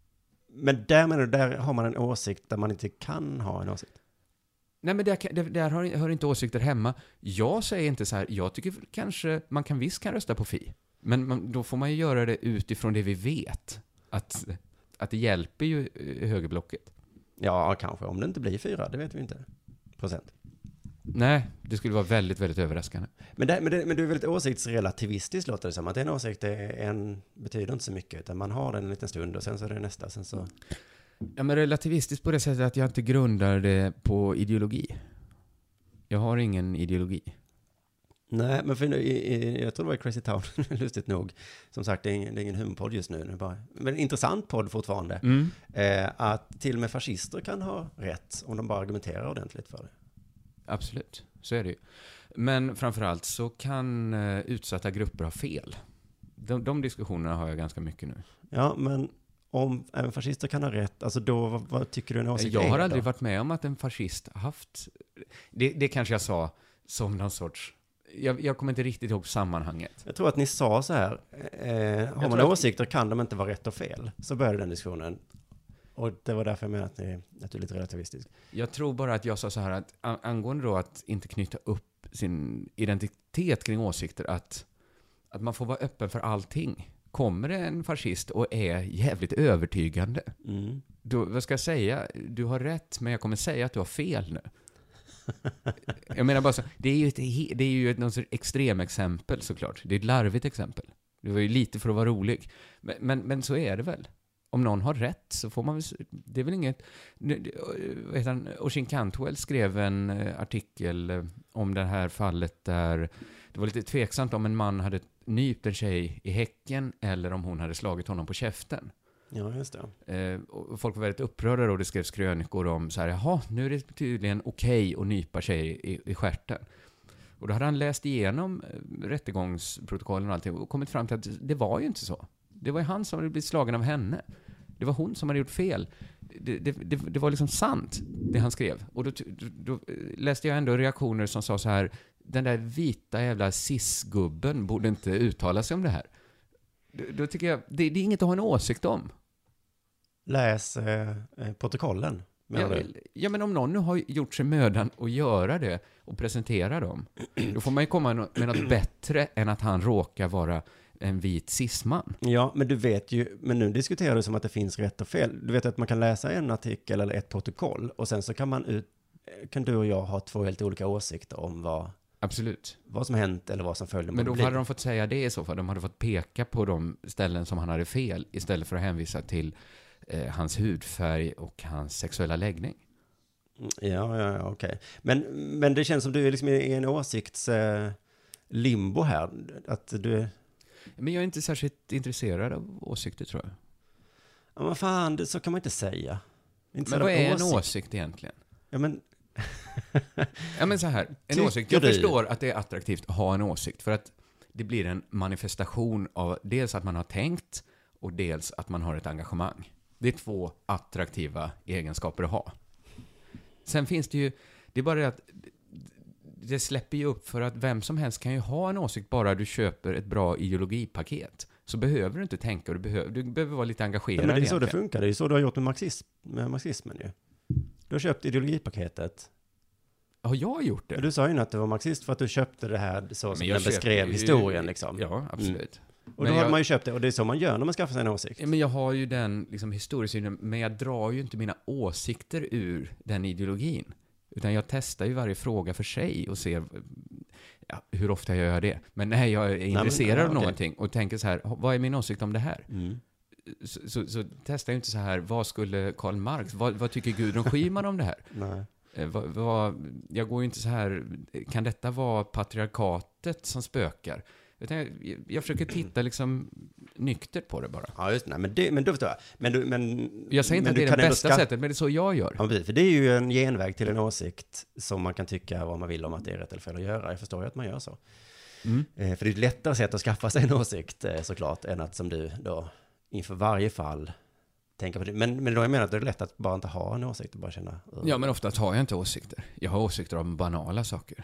men där menar du, där har man en åsikt där man inte kan ha en åsikt. Nej, men där, där, där hör, hör inte åsikter hemma. Jag säger inte så här, jag tycker kanske, man kan visst kan rösta på Fi. Men man, då får man ju göra det utifrån det vi vet. Att, att det hjälper ju högerblocket. Ja, kanske. Om det inte blir fyra, det vet vi inte. Procent. Nej, det skulle vara väldigt, väldigt överraskande. Men, det, men, det, men du är väldigt åsiktsrelativistiskt, låter det som. Att en åsikt är en, betyder inte så mycket. Utan man har den en liten stund och sen så är det nästa. Sen så... Ja, men relativistiskt på det sättet att jag inte grundar det på ideologi. Jag har ingen ideologi. Nej, men för, i, i, jag tror det var i Crazy Town, lustigt nog. Som sagt, det är ingen, det är ingen humorpodd just nu. Det är bara, men en intressant podd fortfarande. Mm. Eh, att till och med fascister kan ha rätt om de bara argumenterar ordentligt för det. Absolut, så är det ju. Men framförallt så kan uh, utsatta grupper ha fel. De, de diskussionerna har jag ganska mycket nu. Ja, men om även fascister kan ha rätt, alltså då, vad, vad tycker du en åsikt är? Jag har aldrig då? varit med om att en fascist haft... Det, det kanske jag sa som någon sorts... Jag, jag kommer inte riktigt ihåg sammanhanget. Jag tror att ni sa så här, eh, har man åsikter att... kan de inte vara rätt och fel. Så började den diskussionen. Och det var därför jag menar att det är naturligt relativistiskt. Jag tror bara att jag sa så här att angående då att inte knyta upp sin identitet kring åsikter, att, att man får vara öppen för allting. Kommer det en fascist och är jävligt övertygande, mm. då, vad ska jag säga? Du har rätt, men jag kommer säga att du har fel nu. jag menar bara så, det är ju ett, det är ju ett något extremexempel såklart. Det är ett larvigt exempel. Det var ju lite för att vara rolig. Men, men, men så är det väl. Om någon har rätt så får man väl, det är väl inget, vad heter han, Oisin Cantwell skrev en artikel om det här fallet där det var lite tveksamt om en man hade nypt en tjej i häcken eller om hon hade slagit honom på käften. Ja, just det. Eh, och folk var väldigt upprörda och det skrevs krönikor om så här, jaha, nu är det tydligen okej att nypa tjejer i, i stjärten. Och då hade han läst igenom rättegångsprotokollen och allting och kommit fram till att det var ju inte så. Det var ju han som hade blivit slagen av henne. Det var hon som hade gjort fel. Det, det, det, det var liksom sant, det han skrev. Och då, då, då läste jag ändå reaktioner som sa så här, den där vita jävla cis-gubben borde inte uttala sig om det här. Då, då tycker jag, det, det är inget att ha en åsikt om. Läs eh, protokollen. Ja, ja, men om någon nu har gjort sig mödan att göra det och presentera dem, då får man ju komma med något bättre än att han råkar vara en vit cisman. Ja, men du vet ju, men nu diskuterar du som att det finns rätt och fel. Du vet att man kan läsa en artikel eller ett protokoll och sen så kan man ut, kan du och jag ha två helt olika åsikter om vad, absolut, vad som hänt eller vad som följde. Men då hade de fått säga det i så fall. De hade fått peka på de ställen som han hade fel istället för att hänvisa till eh, hans hudfärg och hans sexuella läggning. Ja, ja, ja, okej. Okay. Men, men det känns som du är liksom i en åsikts eh, limbo här. Att du... Men jag är inte särskilt intresserad av åsikter, tror jag. Ja, men fan, det, så kan man inte säga. Inte men vad är åsikt. En åsikt egentligen? Ja, men... ja, men så här. En Tycker åsikt. Jag du... förstår att det är attraktivt att ha en åsikt. För att det blir en manifestation av dels att man har tänkt och dels att man har ett engagemang. Det är två attraktiva egenskaper att ha. Sen finns det ju... Det är bara det att... Det släpper ju upp för att vem som helst kan ju ha en åsikt bara du köper ett bra ideologipaket. Så behöver du inte tänka, du behöver, du behöver vara lite engagerad. Men det är så egentligen. Det funkar, det är så du har gjort med, marxism, med marxismen ju. Du har köpt ideologipaketet. Har jag gjort det? Men du sa ju att det var marxist för att du köpte det här så som den köpt, beskrev historien liksom. Ja, absolut. Mm. Och då har man ju köpt det, och det är så man gör när man skaffar sig en åsikt. Men jag har ju den liksom, historiesynen, men jag drar ju inte mina åsikter ur den ideologin. Utan jag testar ju varje fråga för sig och ser ja, hur ofta jag gör det. Men när jag är intresserad Nej, men, ja, av någonting okay. och tänker så här, vad är min åsikt om det här? Mm. Så, så, så testar jag inte så här, vad skulle Karl Marx, vad, vad tycker Gudrun Schyman om det här? Nej. Eh, vad, vad, jag går ju inte så här, kan detta vara patriarkatet som spökar? Utan jag, jag försöker titta liksom nyktert på det bara. Ja, just det. Men, det, men då förstår jag. Men, du, men, jag säger inte men att det är det bästa ska... sättet, men det är så jag gör. Ja, för det är ju en genväg till en åsikt som man kan tycka vad man vill om att det är rätt eller fel att göra. Jag förstår ju att man gör så. Mm. Eh, för det är ett lättare sätt att skaffa sig en åsikt eh, såklart, än att som du då inför varje fall tänka på det. Men, men då jag menar att det är lätt att bara inte ha en åsikt och bara känna... Uh. Ja, men ofta har jag inte åsikter. Jag har åsikter om banala saker.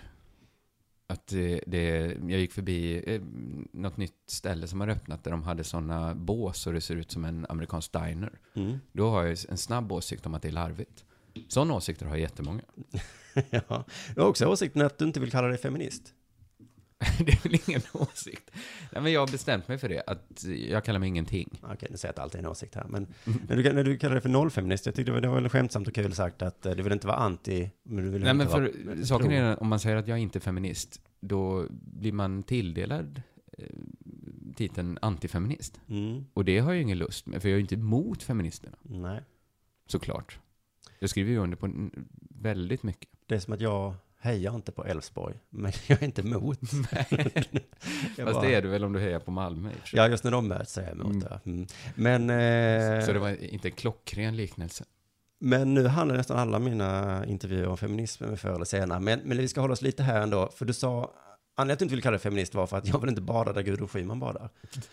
Att det, det, jag gick förbi eh, något nytt ställe som har öppnat där de hade sådana bås och det ser ut som en amerikansk diner. Mm. Då har jag en snabb åsikt om att det är larvigt. Sådana åsikter har jag jättemånga. Ja, du har också åsikten att du inte vill kalla dig feminist. Det är väl ingen åsikt. Nej, men jag har bestämt mig för det, att jag kallar mig ingenting. Okej, nu säger jag att alltid är en åsikt här. Men mm. när, du, när du kallar dig för nollfeminist, jag tyckte det var, det var väl skämtsamt och kul sagt att du vill inte vara anti, men du vill Nej, inte men för vara... saken är, om man säger att jag inte är feminist, då blir man tilldelad eh, titeln antifeminist. Mm. Och det har jag ingen lust med, för jag är inte emot feministerna. Nej. Såklart. Jag skriver ju under på väldigt mycket. Det är som att jag hejar inte på Älvsborg, men jag är inte emot. Fast bara... det är du väl om du hejar på Malmö? Ja, just när de möts så är jag emot mm. det. Mm. Men, eh... Så det var inte en klockren liknelse? Men nu handlar nästan alla mina intervjuer om feminism med förr eller senare. Men, men vi ska hålla oss lite här ändå. För du sa, anledningen att du inte vill kalla dig feminist var för att jag vill inte bada där Gudrun Schyman badar.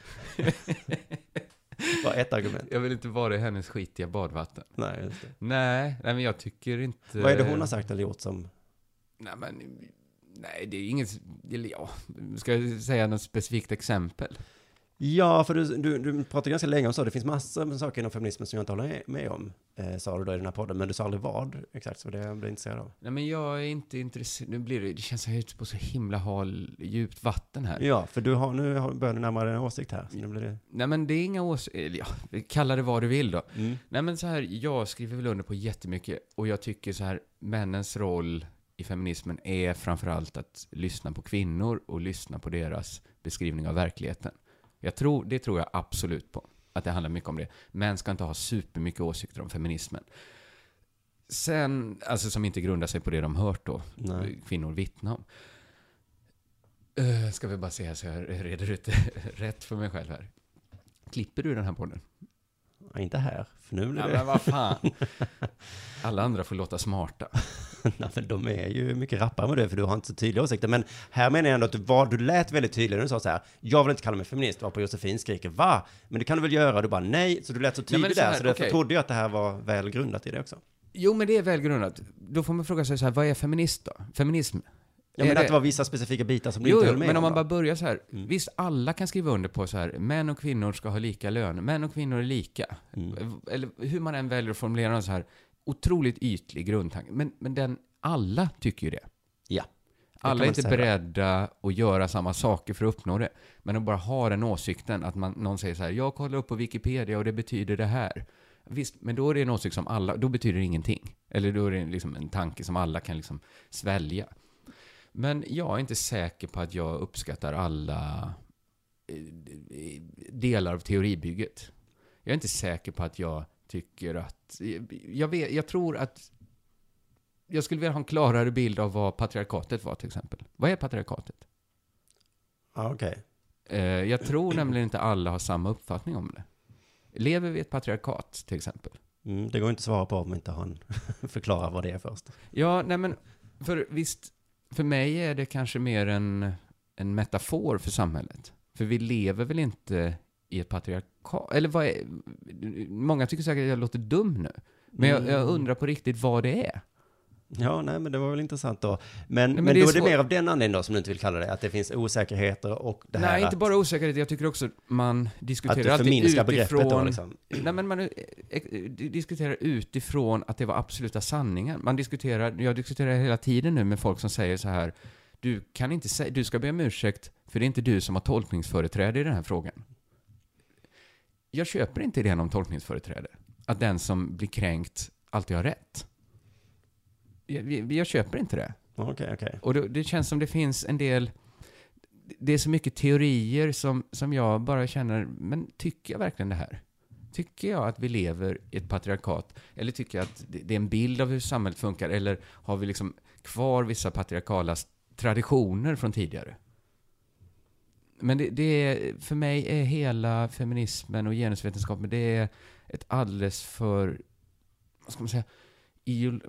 Det var ett argument. Jag vill inte vara i hennes skitiga badvatten. Nej, just det. Nej, nej, men jag tycker inte... Vad är det hon har sagt eller gjort som... Nej, men... Nej, det är inget... Ja, ska jag säga något specifikt exempel? Ja, för du, du, du pratar ganska länge om så. Det finns massor med saker inom feminismen som jag inte håller med om, eh, sa du då i den här podden. Men du sa aldrig vad exakt, så det jag blir intresserad av. Nej, men jag är inte intresserad. Nu blir det, det känns som att jag är ute på så himla hal, djupt vatten här. Ja, för du har nu har börjat närmare en åsikt här. Så nu blir det... Nej, men det är inga åsikter. Ja, kalla det vad du vill då. Mm. Nej, men så här, jag skriver väl under på jättemycket. Och jag tycker så här, männens roll i feminismen är framförallt att lyssna på kvinnor och lyssna på deras beskrivning av verkligheten. Jag tror, det tror jag absolut på, att det handlar mycket om det. Män ska inte ha supermycket åsikter om feminismen. Sen, alltså som inte grundar sig på det de hört då, Nej. kvinnor vittna om. Uh, ska vi bara se här så jag reder ut det rätt för mig själv här. Klipper du den här podden? Ja, inte här, för nu blir ja, det... men vad fan. Alla andra får låta smarta. Nej, men de är ju mycket rappare med det, för du har inte så tydliga åsikter. Men här menar jag ändå att du, var, du lät väldigt tydlig när du sa så här: jag vill inte kalla mig feminist, var på Josefin skriker, va? Men det kan du väl göra? Du bara, nej. Så du lät så tydligt nej, så här, där, så därför okay. trodde jag att det här var väl grundat i det också. Jo, men det är väl grundat. Då får man fråga sig så här, vad är feminist då? Feminism? Ja, men det... att det var vissa specifika bitar som du jo, inte höll med men om man då? bara börjar så här, mm. visst alla kan skriva under på så här, män och kvinnor ska ha lika lön, män och kvinnor är lika. Mm. Eller hur man än väljer att formulera så här, otroligt ytlig grundtanke. Men, men den, alla tycker ju det. Ja. Det alla är inte säga. beredda att göra samma saker för att uppnå det. Men att bara ha den åsikten att man, någon säger så här, jag kollar upp på Wikipedia och det betyder det här. Visst, men då är det en åsikt som alla, då betyder det ingenting. Eller då är det liksom en tanke som alla kan liksom svälja. Men jag är inte säker på att jag uppskattar alla delar av teoribygget. Jag är inte säker på att jag tycker att... Jag, vet, jag tror att... Jag skulle vilja ha en klarare bild av vad patriarkatet var till exempel. Vad är patriarkatet? Ja, okej. Okay. Jag tror nämligen inte alla har samma uppfattning om det. Lever vi i ett patriarkat till exempel? Mm, det går inte att svara på om man inte har en förklara vad det är först. Ja, nej men... För visst... För mig är det kanske mer en, en metafor för samhället. För vi lever väl inte i ett patriarkat. Eller vad är... Många tycker säkert att jag låter dum nu. Men jag, jag undrar på riktigt vad det är. Ja, nej, men det var väl intressant då. Men, nej, men, men det då är, är det svår... mer av den anledningen då som du inte vill kalla det. Att det finns osäkerheter och det här. Nej, inte att... bara osäkerhet. Jag tycker också att man diskuterar att du förminskar alltid utifrån... begreppet då liksom. Nej, men man eh, diskuterar utifrån att det var absoluta sanningen. Man diskuterar... Jag diskuterar hela tiden nu med folk som säger så här: du kan inte säga... Du ska be om ursäkt för det är inte du som har tolkningsföreträde i den här frågan. Jag köper inte idén om tolkningsföreträde. Att den som blir kränkt alltid har rätt. Jag, jag köper inte det. Okej, okay, okej. Okay. Och det, det känns som det finns en del... Det är så mycket teorier som, som jag bara känner, men tycker jag verkligen det här? Tycker jag att vi lever i ett patriarkat? Eller tycker jag att det, det är en bild av hur samhället funkar? Eller har vi liksom kvar vissa patriarkala traditioner från tidigare? Men det, det är, för mig är hela feminismen och genusvetenskapen, det är ett alldeles för, vad ska man säga, ideol...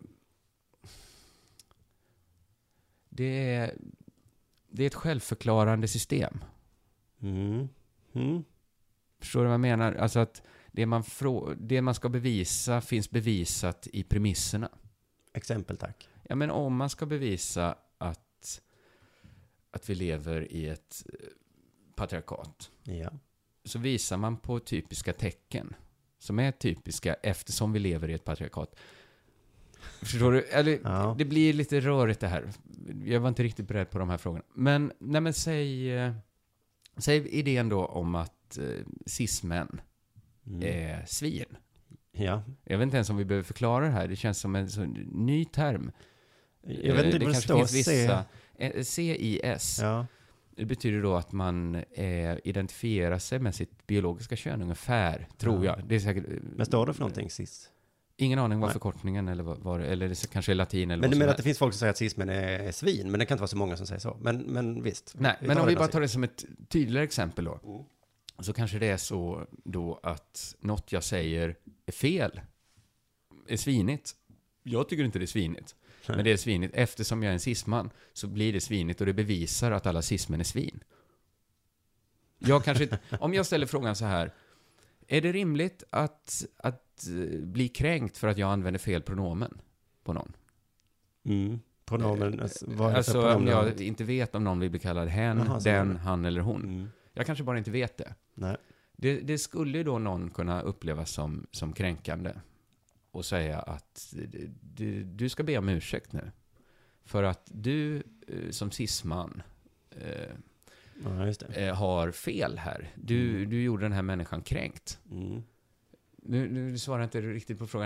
Det är, det är ett självförklarande system. Mm. Mm. Förstår du vad jag menar? Alltså att det man, frå, det man ska bevisa finns bevisat i premisserna. Exempel, tack. Ja, men om man ska bevisa att, att vi lever i ett patriarkat, ja, så visar man på typiska tecken som är typiska eftersom vi lever i ett patriarkat. Förstår du? Eller, ja. Det blir lite rörigt det här. Jag var inte riktigt beredd på de här frågorna. Men, nej men säg, säg idén då om att eh, cis-män mm. är svin. Ja. Jag vet inte ens om vi behöver förklara det här. Det känns som en så ny term. Jag vet inte det vad det kanske står. Finns vissa, C I S. Ja. Det betyder då att man eh, identifierar sig med sitt biologiska kön ungefär, tror ja. jag. Det är säkert, men står det för någonting cis? Ingen aning vad förkortningen eller vad, vad eller det kanske är latin eller men vad du menar att är. Det finns folk som säger att cis-män är, är svin, men det kan inte vara så många som säger så. Men, men visst. Nej, men om vi bara tar det som ett tydligare exempel då. Mm. Så kanske det är så då att något jag säger är fel. Är svinigt. Jag tycker inte det är svinigt. Mm. Men det är svinigt. Eftersom jag är en cisman så blir det svinigt och det bevisar att alla cismän är svin. Jag kanske, om jag ställer frågan så här: är det rimligt att, att bli kränkt för att jag använder fel pronomen på någon? Mm. Pronomen, alltså, vad är det alltså för pronomen? Om jag inte vet om någon vill bli kallad hen, Aha, den, han eller hon. Mm. Jag kanske bara inte vet det. Nej. Det, det skulle ju då någon kunna uppleva som, som kränkande. Och säga att du, du ska be om ursäkt nu. För att du som cisman eh, ja, just det. Eh, har fel här. Du, mm. du gjorde den här människan kränkt. Mm. Nu, nu svarar jag inte riktigt på frågan här.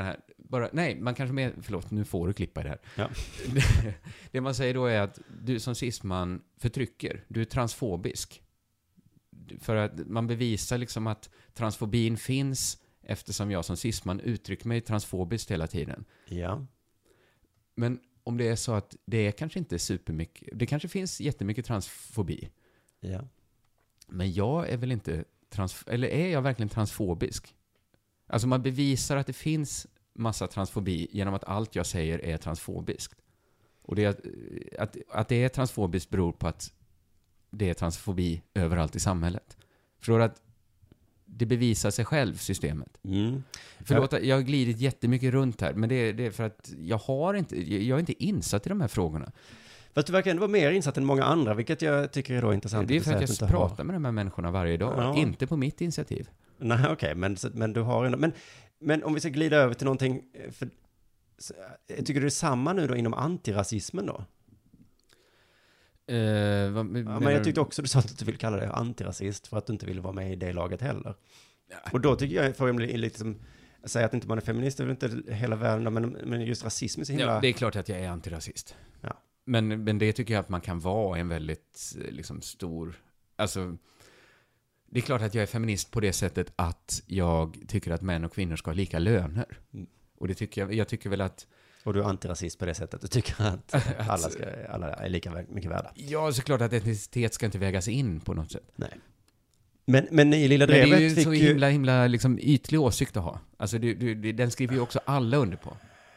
bara, nej, man kanske med, förlåt, nu får du klippa det här. Ja. det, det man säger då är att du som cisman förtrycker, du är transfobisk. För att man bevisar liksom att transfobin finns eftersom jag som cisman uttrycker mig transfobiskt hela tiden. Ja. Men om det är så att det är kanske inte supermycket, det kanske finns jättemycket transfobi. Ja. Men jag är väl inte trans, eller är jag verkligen transfobisk? Alltså man bevisar att det finns massa transfobi genom att allt jag säger är transfobiskt. Och det är att, att, att det är transfobiskt beror på att det är transfobi överallt i samhället. Förstår du att det bevisar sig själv, systemet. Mm. Förlåt, jag har glidit jättemycket runt här, men det är, det är för att jag har inte, jag är inte insatt i de här frågorna. Fast du verkar ändå vara mer insatt än många andra, vilket jag tycker är då intressant. Det är för att jag inte pratar har... med de här människorna varje dag, Ja. inte på mitt initiativ. Nej, okej, okay, men, men du har ändå... Men, men om vi ska glida över till någonting... För, så, tycker du det är samma nu då inom antirasismen då? Uh, vad, ja, men jag tyckte också du sa att du inte vill kalla det antirasist för att du inte vill vara med i det laget heller. Ja. Och då tycker jag, får jag bli lite som... Säga att inte man är feminist, det är väl inte hela världen, men, men just rasism är så himla... Ja, det är klart att jag är antirasist. Ja. Men, men det tycker jag att man kan vara en väldigt liksom, stor... Alltså, det är klart att jag är feminist på det sättet att jag tycker att män och kvinnor ska ha lika löner. Mm. Och det tycker jag, jag tycker väl att... Och du är antirasist på det sättet, du tycker att, att alla, ska, alla är lika mycket värda. Ja, såklart att etnicitet ska inte vägas in på något sätt. Nej. Men, men i Lilla Drevet men det är ju fick så ju... himla, himla liksom, ytlig åsikt att ha. Alltså, det, det, den skriver ju också alla under på.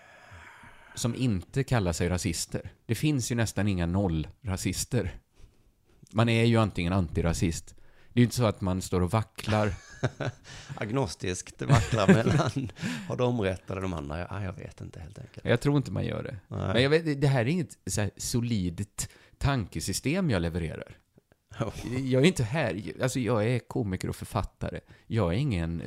Som inte kallar sig rasister. Det finns ju nästan inga noll-rasister. Man är ju antingen antirasist. Det är ju inte så att man står och vacklar. Agnostiskt vacklar mellan har de rätt eller de andra? Ja, jag vet inte helt enkelt. Jag tror inte man gör det. Nej. Men jag vet, det här är inget så här solidt tankesystem jag levererar. Oh. Jag är inte här, alltså jag är komiker och författare. Jag är ingen,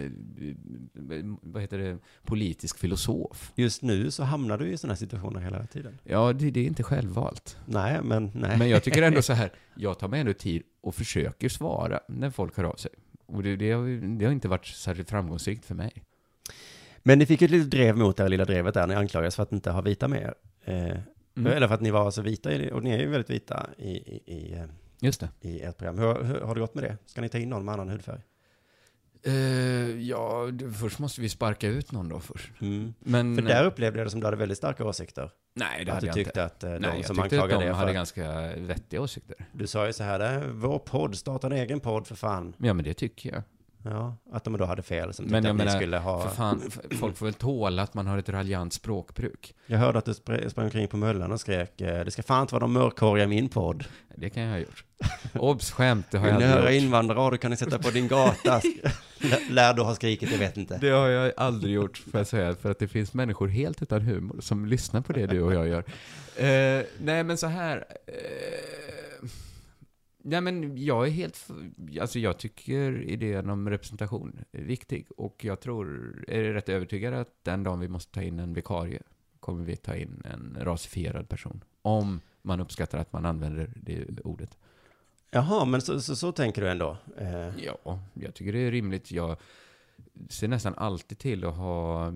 vad heter det, politisk filosof. Just nu så hamnar du i sådana här situationer hela tiden. Ja, det, det är inte självvalt. Nej, men nej. Men jag tycker ändå så här, jag tar mig ändå tid och försöker svara när folk hör av sig. Och det, det, har, det har inte varit särskilt framgångsrikt för mig. Men ni fick ett litet drev mot det Lilla Drevet där, ni anklagades för att inte ha vita med er. Eh, mm. Eller för att ni var så vita, och ni är ju väldigt vita i... i, i Just det. I ert program. Hur, hur har det gått med det? Ska ni ta in någon med annan hudfärg? Uh, ja, först måste vi sparka ut någon då först. Mm. Men, för där upplevde jag det som du hade väldigt starka åsikter. Nej, det att hade du jag tyckte inte. att de nej, som jag tyckte anklagade att de det hade för... ganska vettiga åsikter. Du sa ju så här, det, vår podd, starta en egen podd för fan. Ja, men det tycker jag. Ja, att de då hade fel som men jag att menar, ni skulle ha... för fan, folk får väl tåla att man har ett raljant språkbruk. Jag hörde att du spr- sprang omkring på Möllan och skrek, det ska fan inte vara de mörkhåriga i min podd. Det kan jag ha gjort. Obs, skämt, det har jag aldrig aldrig gjort. gjort. Invandrarradio kan ni sätta på din gata. Lär du ha skrikit, jag vet inte. Det har jag aldrig gjort, för att säga. För att det finns människor helt utan humor som lyssnar på det du och jag gör. Uh, nej, men så här... Uh, nej, men jag är helt... Alltså jag tycker idén om representation är viktig. Och jag tror, är rätt övertygad att den dagen vi måste ta in en vikarie kommer vi ta in en rasifierad person. Om man uppskattar att man använder det ordet. Jaha, men så, så, så tänker du ändå? Eh. Ja, jag tycker det är rimligt. Jag ser nästan alltid till att ha...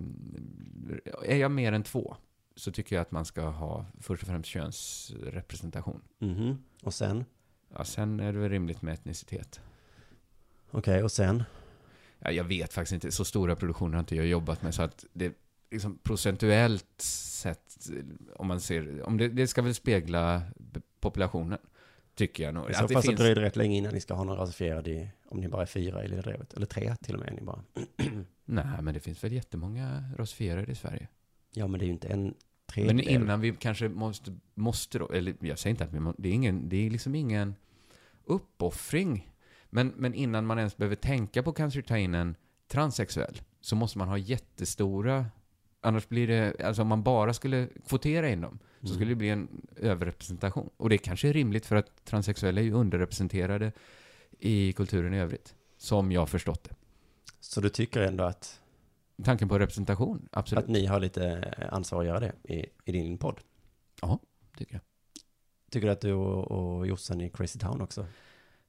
Är jag mer än två så tycker jag att man ska ha först och främst könsrepresentation. Mm-hmm. Och sen? Ja, sen är det väl rimligt med etnicitet. Okej, okay, och sen? Ja, jag vet faktiskt inte. Så stora produktioner har inte jag jobbat med. Så att det liksom procentuellt sett, om man ser... Om det, det ska väl spegla populationen, tycker jag nog. I så fall så dröjer det rätt länge innan ni ska ha någon rasifierad i, om ni bara är fyra i Lilla Drevet. Eller tre till och med, ni bara. Nej, men det finns väl jättemånga rasifierade i Sverige. Ja, men det är ju inte en tredjedel. Men innan vi kanske måste, måste då, eller jag säger inte att vi må, det är ingen, det är liksom ingen uppoffring. Men, men innan man ens behöver tänka på kanske ta in en transsexuell, så måste man ha jättestora, annars blir det, alltså om man bara skulle kvotera in dem, så skulle det bli en överrepresentation. Och det kanske är rimligt för att transsexuella är ju underrepresenterade i kulturen i övrigt, som jag har förstått det. Så du tycker ändå att tanken på representation, absolut. Att ni har lite ansvar att göra det i, i din podd? Ja, tycker jag. Tycker du att du och, och Jossan i Crazy Town också?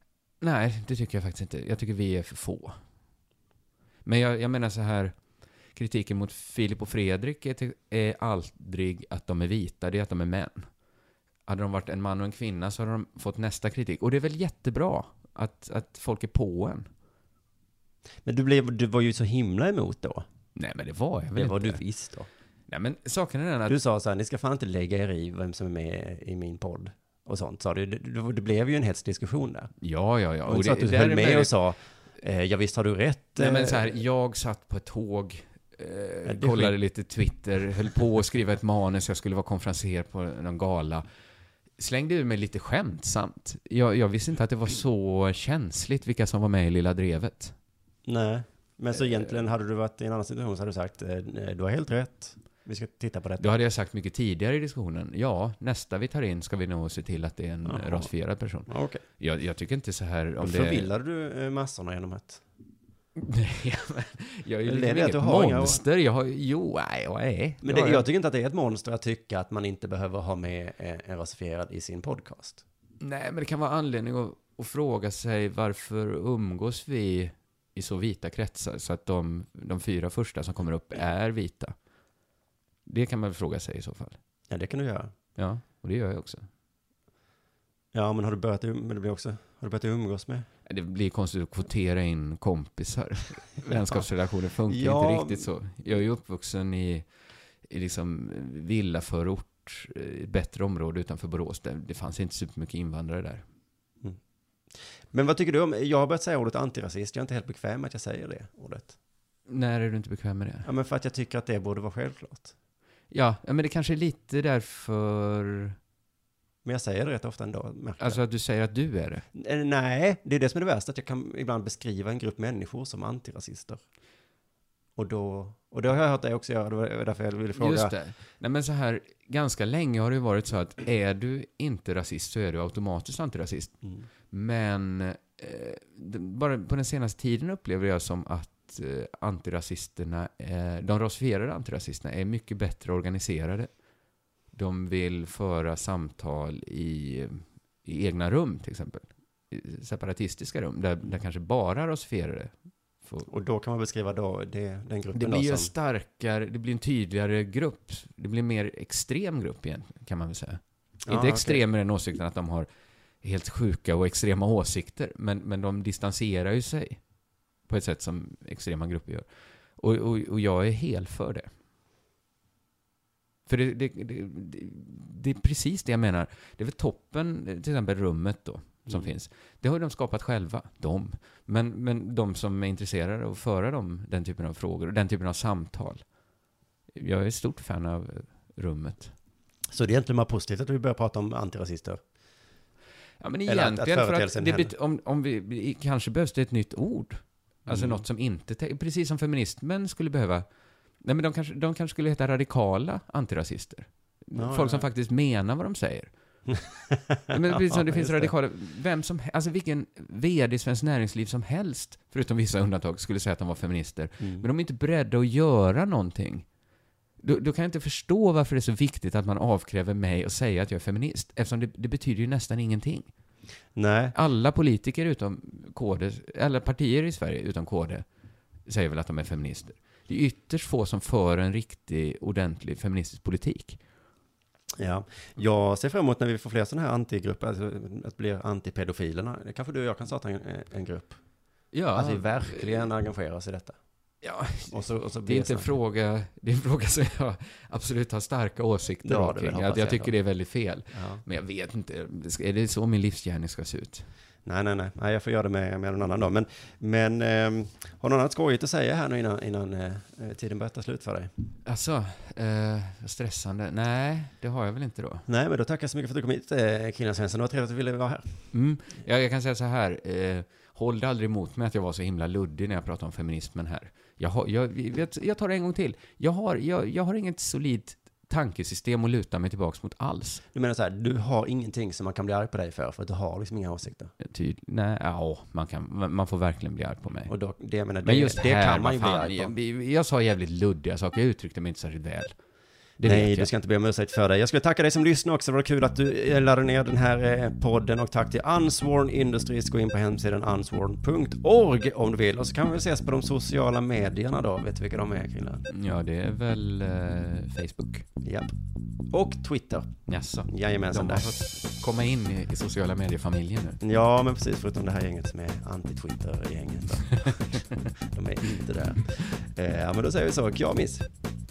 Nej, det tycker jag faktiskt inte. Jag tycker vi är för få. Men jag, jag menar så här, kritiken mot Filip och Fredrik är, till, är aldrig att de är vita, det är att de är män. Hade de varit en man och en kvinna så hade de fått nästa kritik. Och det är väl jättebra att, att folk är på en. Men du, blev, du var ju så himla emot då. Nej, men det var jag väl Det inte. var du visst då. Nej, men saken är den att... Du sa så här, ni ska fan inte lägga er i vem som är med i min podd. Och sånt, sa du. Det, det, det blev ju en hets diskussion där. Ja, ja, ja. Och, och så det, att du det höll är med möjligt. och sa, eh, ja visst har du rätt. Nej, men eh, så här, jag satt på ett tåg, eh, det kollade skit- lite Twitter, höll på att skriva ett manus, jag skulle vara konferenser på någon gala. Slängde ur mig lite skämtsamt. Jag, jag visste inte att det var så känsligt vilka som var med i Lilla Drevet. Nej, men så egentligen hade du varit i en annan situation så hade du sagt, eh, du har helt rätt. Vi ska titta på detta. Då hade jag sagt mycket tidigare i diskussionen, ja, nästa vi tar in ska vi nog se till att det är en Jaha. rasifierad person. Ja, okej. Jag, jag tycker inte så här om Då det... förvillade du eh, massorna genom att... Nej, men jag är ju Eller liksom är det att inget du har inga- monster. Jag har, jo, nej, jag är. Men det det, har jag tycker inte att det är ett monster att tycka att man inte behöver ha med eh, en rasifierad i sin podcast. Nej, men det kan vara anledning att, att fråga sig varför umgås vi i så vita kretsar så att de, de fyra första som kommer upp är vita. Det kan man väl fråga sig i så fall. Ja, det kan du göra. Ja, och det gör jag också. Ja, men har du börjat, um- men det blir också, har du börjat umgås med? Det blir konstigt att kvotera in kompisar. Vänskapsrelationer funkar Ja. inte riktigt så. Jag är ju uppvuxen i, i liksom villaförort, ett bättre område utanför Borås. Det, det fanns inte supermycket invandrare där. Men vad tycker du om, jag har börjat säga ordet antirasist, jag är inte helt bekväm med att jag säger det ordet. När är du inte bekväm med det? Ja, men för att jag tycker att det borde vara självklart. Ja, ja, men det kanske är lite därför... Men jag säger det rätt ofta ändå, märker Alltså att du säger att du är det. jag. Eh, Nej, det är det som är det värsta, att jag kan ibland beskriva en grupp människor som antirasister. Och då, och det har jag hört dig också göra, det var därför jag ville fråga. Just det. Nej, men så här, ganska länge har det varit så att är du inte rasist så är du automatiskt antirasist. Mm. Men eh, det- bara på den senaste tiden upplever jag som att eh, antirasisterna, eh, de rasifierade antirasisterna är mycket bättre organiserade. De vill föra samtal i, i egna rum till exempel. I separatistiska rum, där, där kanske bara rasifierade får... Och då kan man beskriva då det, den gruppen Det då blir ju en som... starkare, det blir en tydligare grupp. Det blir en mer extrem grupp igen, kan man väl säga. Ja, Inte okej. extrem med den åsikten att de har helt sjuka och extrema åsikter, men, men de distanserar ju sig på ett sätt som extrema grupper gör. Och, och, och jag är helt för det. För det, det, det, det, det är precis det jag menar. Det är väl toppen, till exempel rummet då, som Mm. finns. Det har ju de skapat själva, de. Men, men de som är intresserade av att föra dem, den typen av frågor och den typen av samtal. Jag är ett stort fan av rummet. Så det är egentligen bara positivt att vi börjar prata om antirasister. Ja, men Eller att- att egentligen, för att företeelsen det händer. bet- om, om vi, vi, kanske behövs det ett nytt ord. Alltså Mm. något som inte, te- precis som feminismen skulle behöva, nej men de kanske, de kanske skulle heta radikala antirasister. Ja, Folk som ja. faktiskt menar vad de säger. Ja, men precis som det Ja, finns just det. radikala, vem som, alltså vilken vd i Svenskt Näringsliv som helst, förutom vissa undantag, skulle säga att de var feminister. Mm. Men de är inte beredda att göra någonting. Då, då kan jag inte förstå varför det är så viktigt att man avkräver mig och säga att jag är feminist. Eftersom det, det betyder ju nästan ingenting. Nej, Alla politiker utom K D, alla partier i Sverige utom K D säger väl att de är feminister. Det är ytterst få som för en riktig, ordentlig feministisk politik. ja. Jag ser fram emot när vi får fler sådana här antigrupper, alltså att bli antipedofilerna. Kanske du och jag kan starta en, en grupp. Ja, Att vi verkligen engagerar oss i detta. ja Och så, och så det är blir inte en så- fråga, det är en fråga som jag absolut har starka åsikter Ja, om det vill kring. jag Att jag hoppas jag tycker då. det är väldigt fel. Ja. Men jag vet inte, är det så min livsgärning ska se ut? Nej, nej, nej, nej. Jag får göra det med, med någon annan då. Men, men ehm, har någon annat skojigt att säga här nu innan, innan eh, tiden börjar ta slut för dig? Alltså, eh, stressande. Nej, det har jag väl inte då. Nej, men då tackar jag så mycket för att du kom hit, eh, Krillan Svensson. Det var trevligt att du ville vara här. Mm. Jag, jag kan säga så här, eh, håll det aldrig emot mig att jag var så himla luddig när jag pratade om feminismen här. Jag, har, jag, jag, jag tar det en gång till. Jag har, jag, jag har inget solidt tankesystem att luta mig tillbaks mot alls. Du menar så här, du har ingenting som man kan bli arg på dig för, för att du har liksom inga åsikter. Ty, nej, ja, man, kan, man får verkligen bli arg på mig. Och då, det, jag menar, det, Men just det här, kan man ju vad bli fan, arg på. jag, jag sa jävligt luddiga saker, jag uttryckte mig inte särskilt väl. Det Nej, vet jag. du ska inte be om ursäkt för det. Jag skulle tacka dig som lyssnar också. Det var kul att du laddade ner den här podden, och tack till Unsworn Industries. Gå in på hemsidan unsworn punkt org om du vill. Och så kan vi väl ses på de sociala medierna då. Vet du vilka de är, killar? Ja, det är väl eh, Facebook. Ja. Och Twitter. Jaså. Jajamensan De har där. fått komma in i, i sociala mediefamiljen nu. Ja, men precis, förutom det här gänget som är anti-Twitter-gänget. De är inte där. Eh, ja, men då säger vi så. Ja, miss.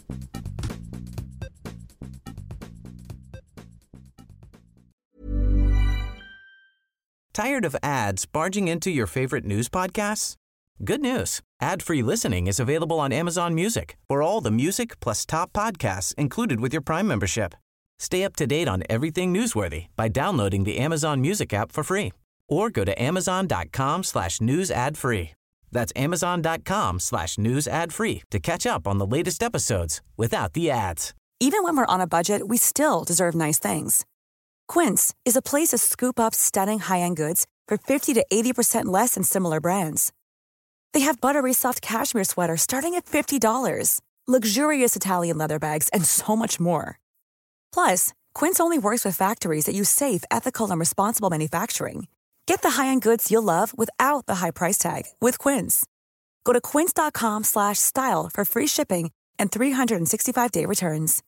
Tired of ads barging into your favorite news podcasts? Good news. Ad-free listening is available on Amazon Music for all the music plus top podcasts included with your Prime membership. Stay up to date on everything newsworthy by downloading the Amazon Music app for free or go to amazon.com slash news ad free. That's amazon.com slash news ad free to catch up on the latest episodes without the ads. Even when we're on a budget, we still deserve nice things. Quince is a place to scoop up stunning high-end goods for fifty to eighty percent less than similar brands. They have buttery soft cashmere sweaters starting at fifty dollars, luxurious Italian leather bags, and so much more. Plus, Quince only works with factories that use safe, ethical, and responsible manufacturing. Get the high-end goods you'll love without the high price tag with Quince. Go to quince.com slash style for free shipping and three sixty-five day returns.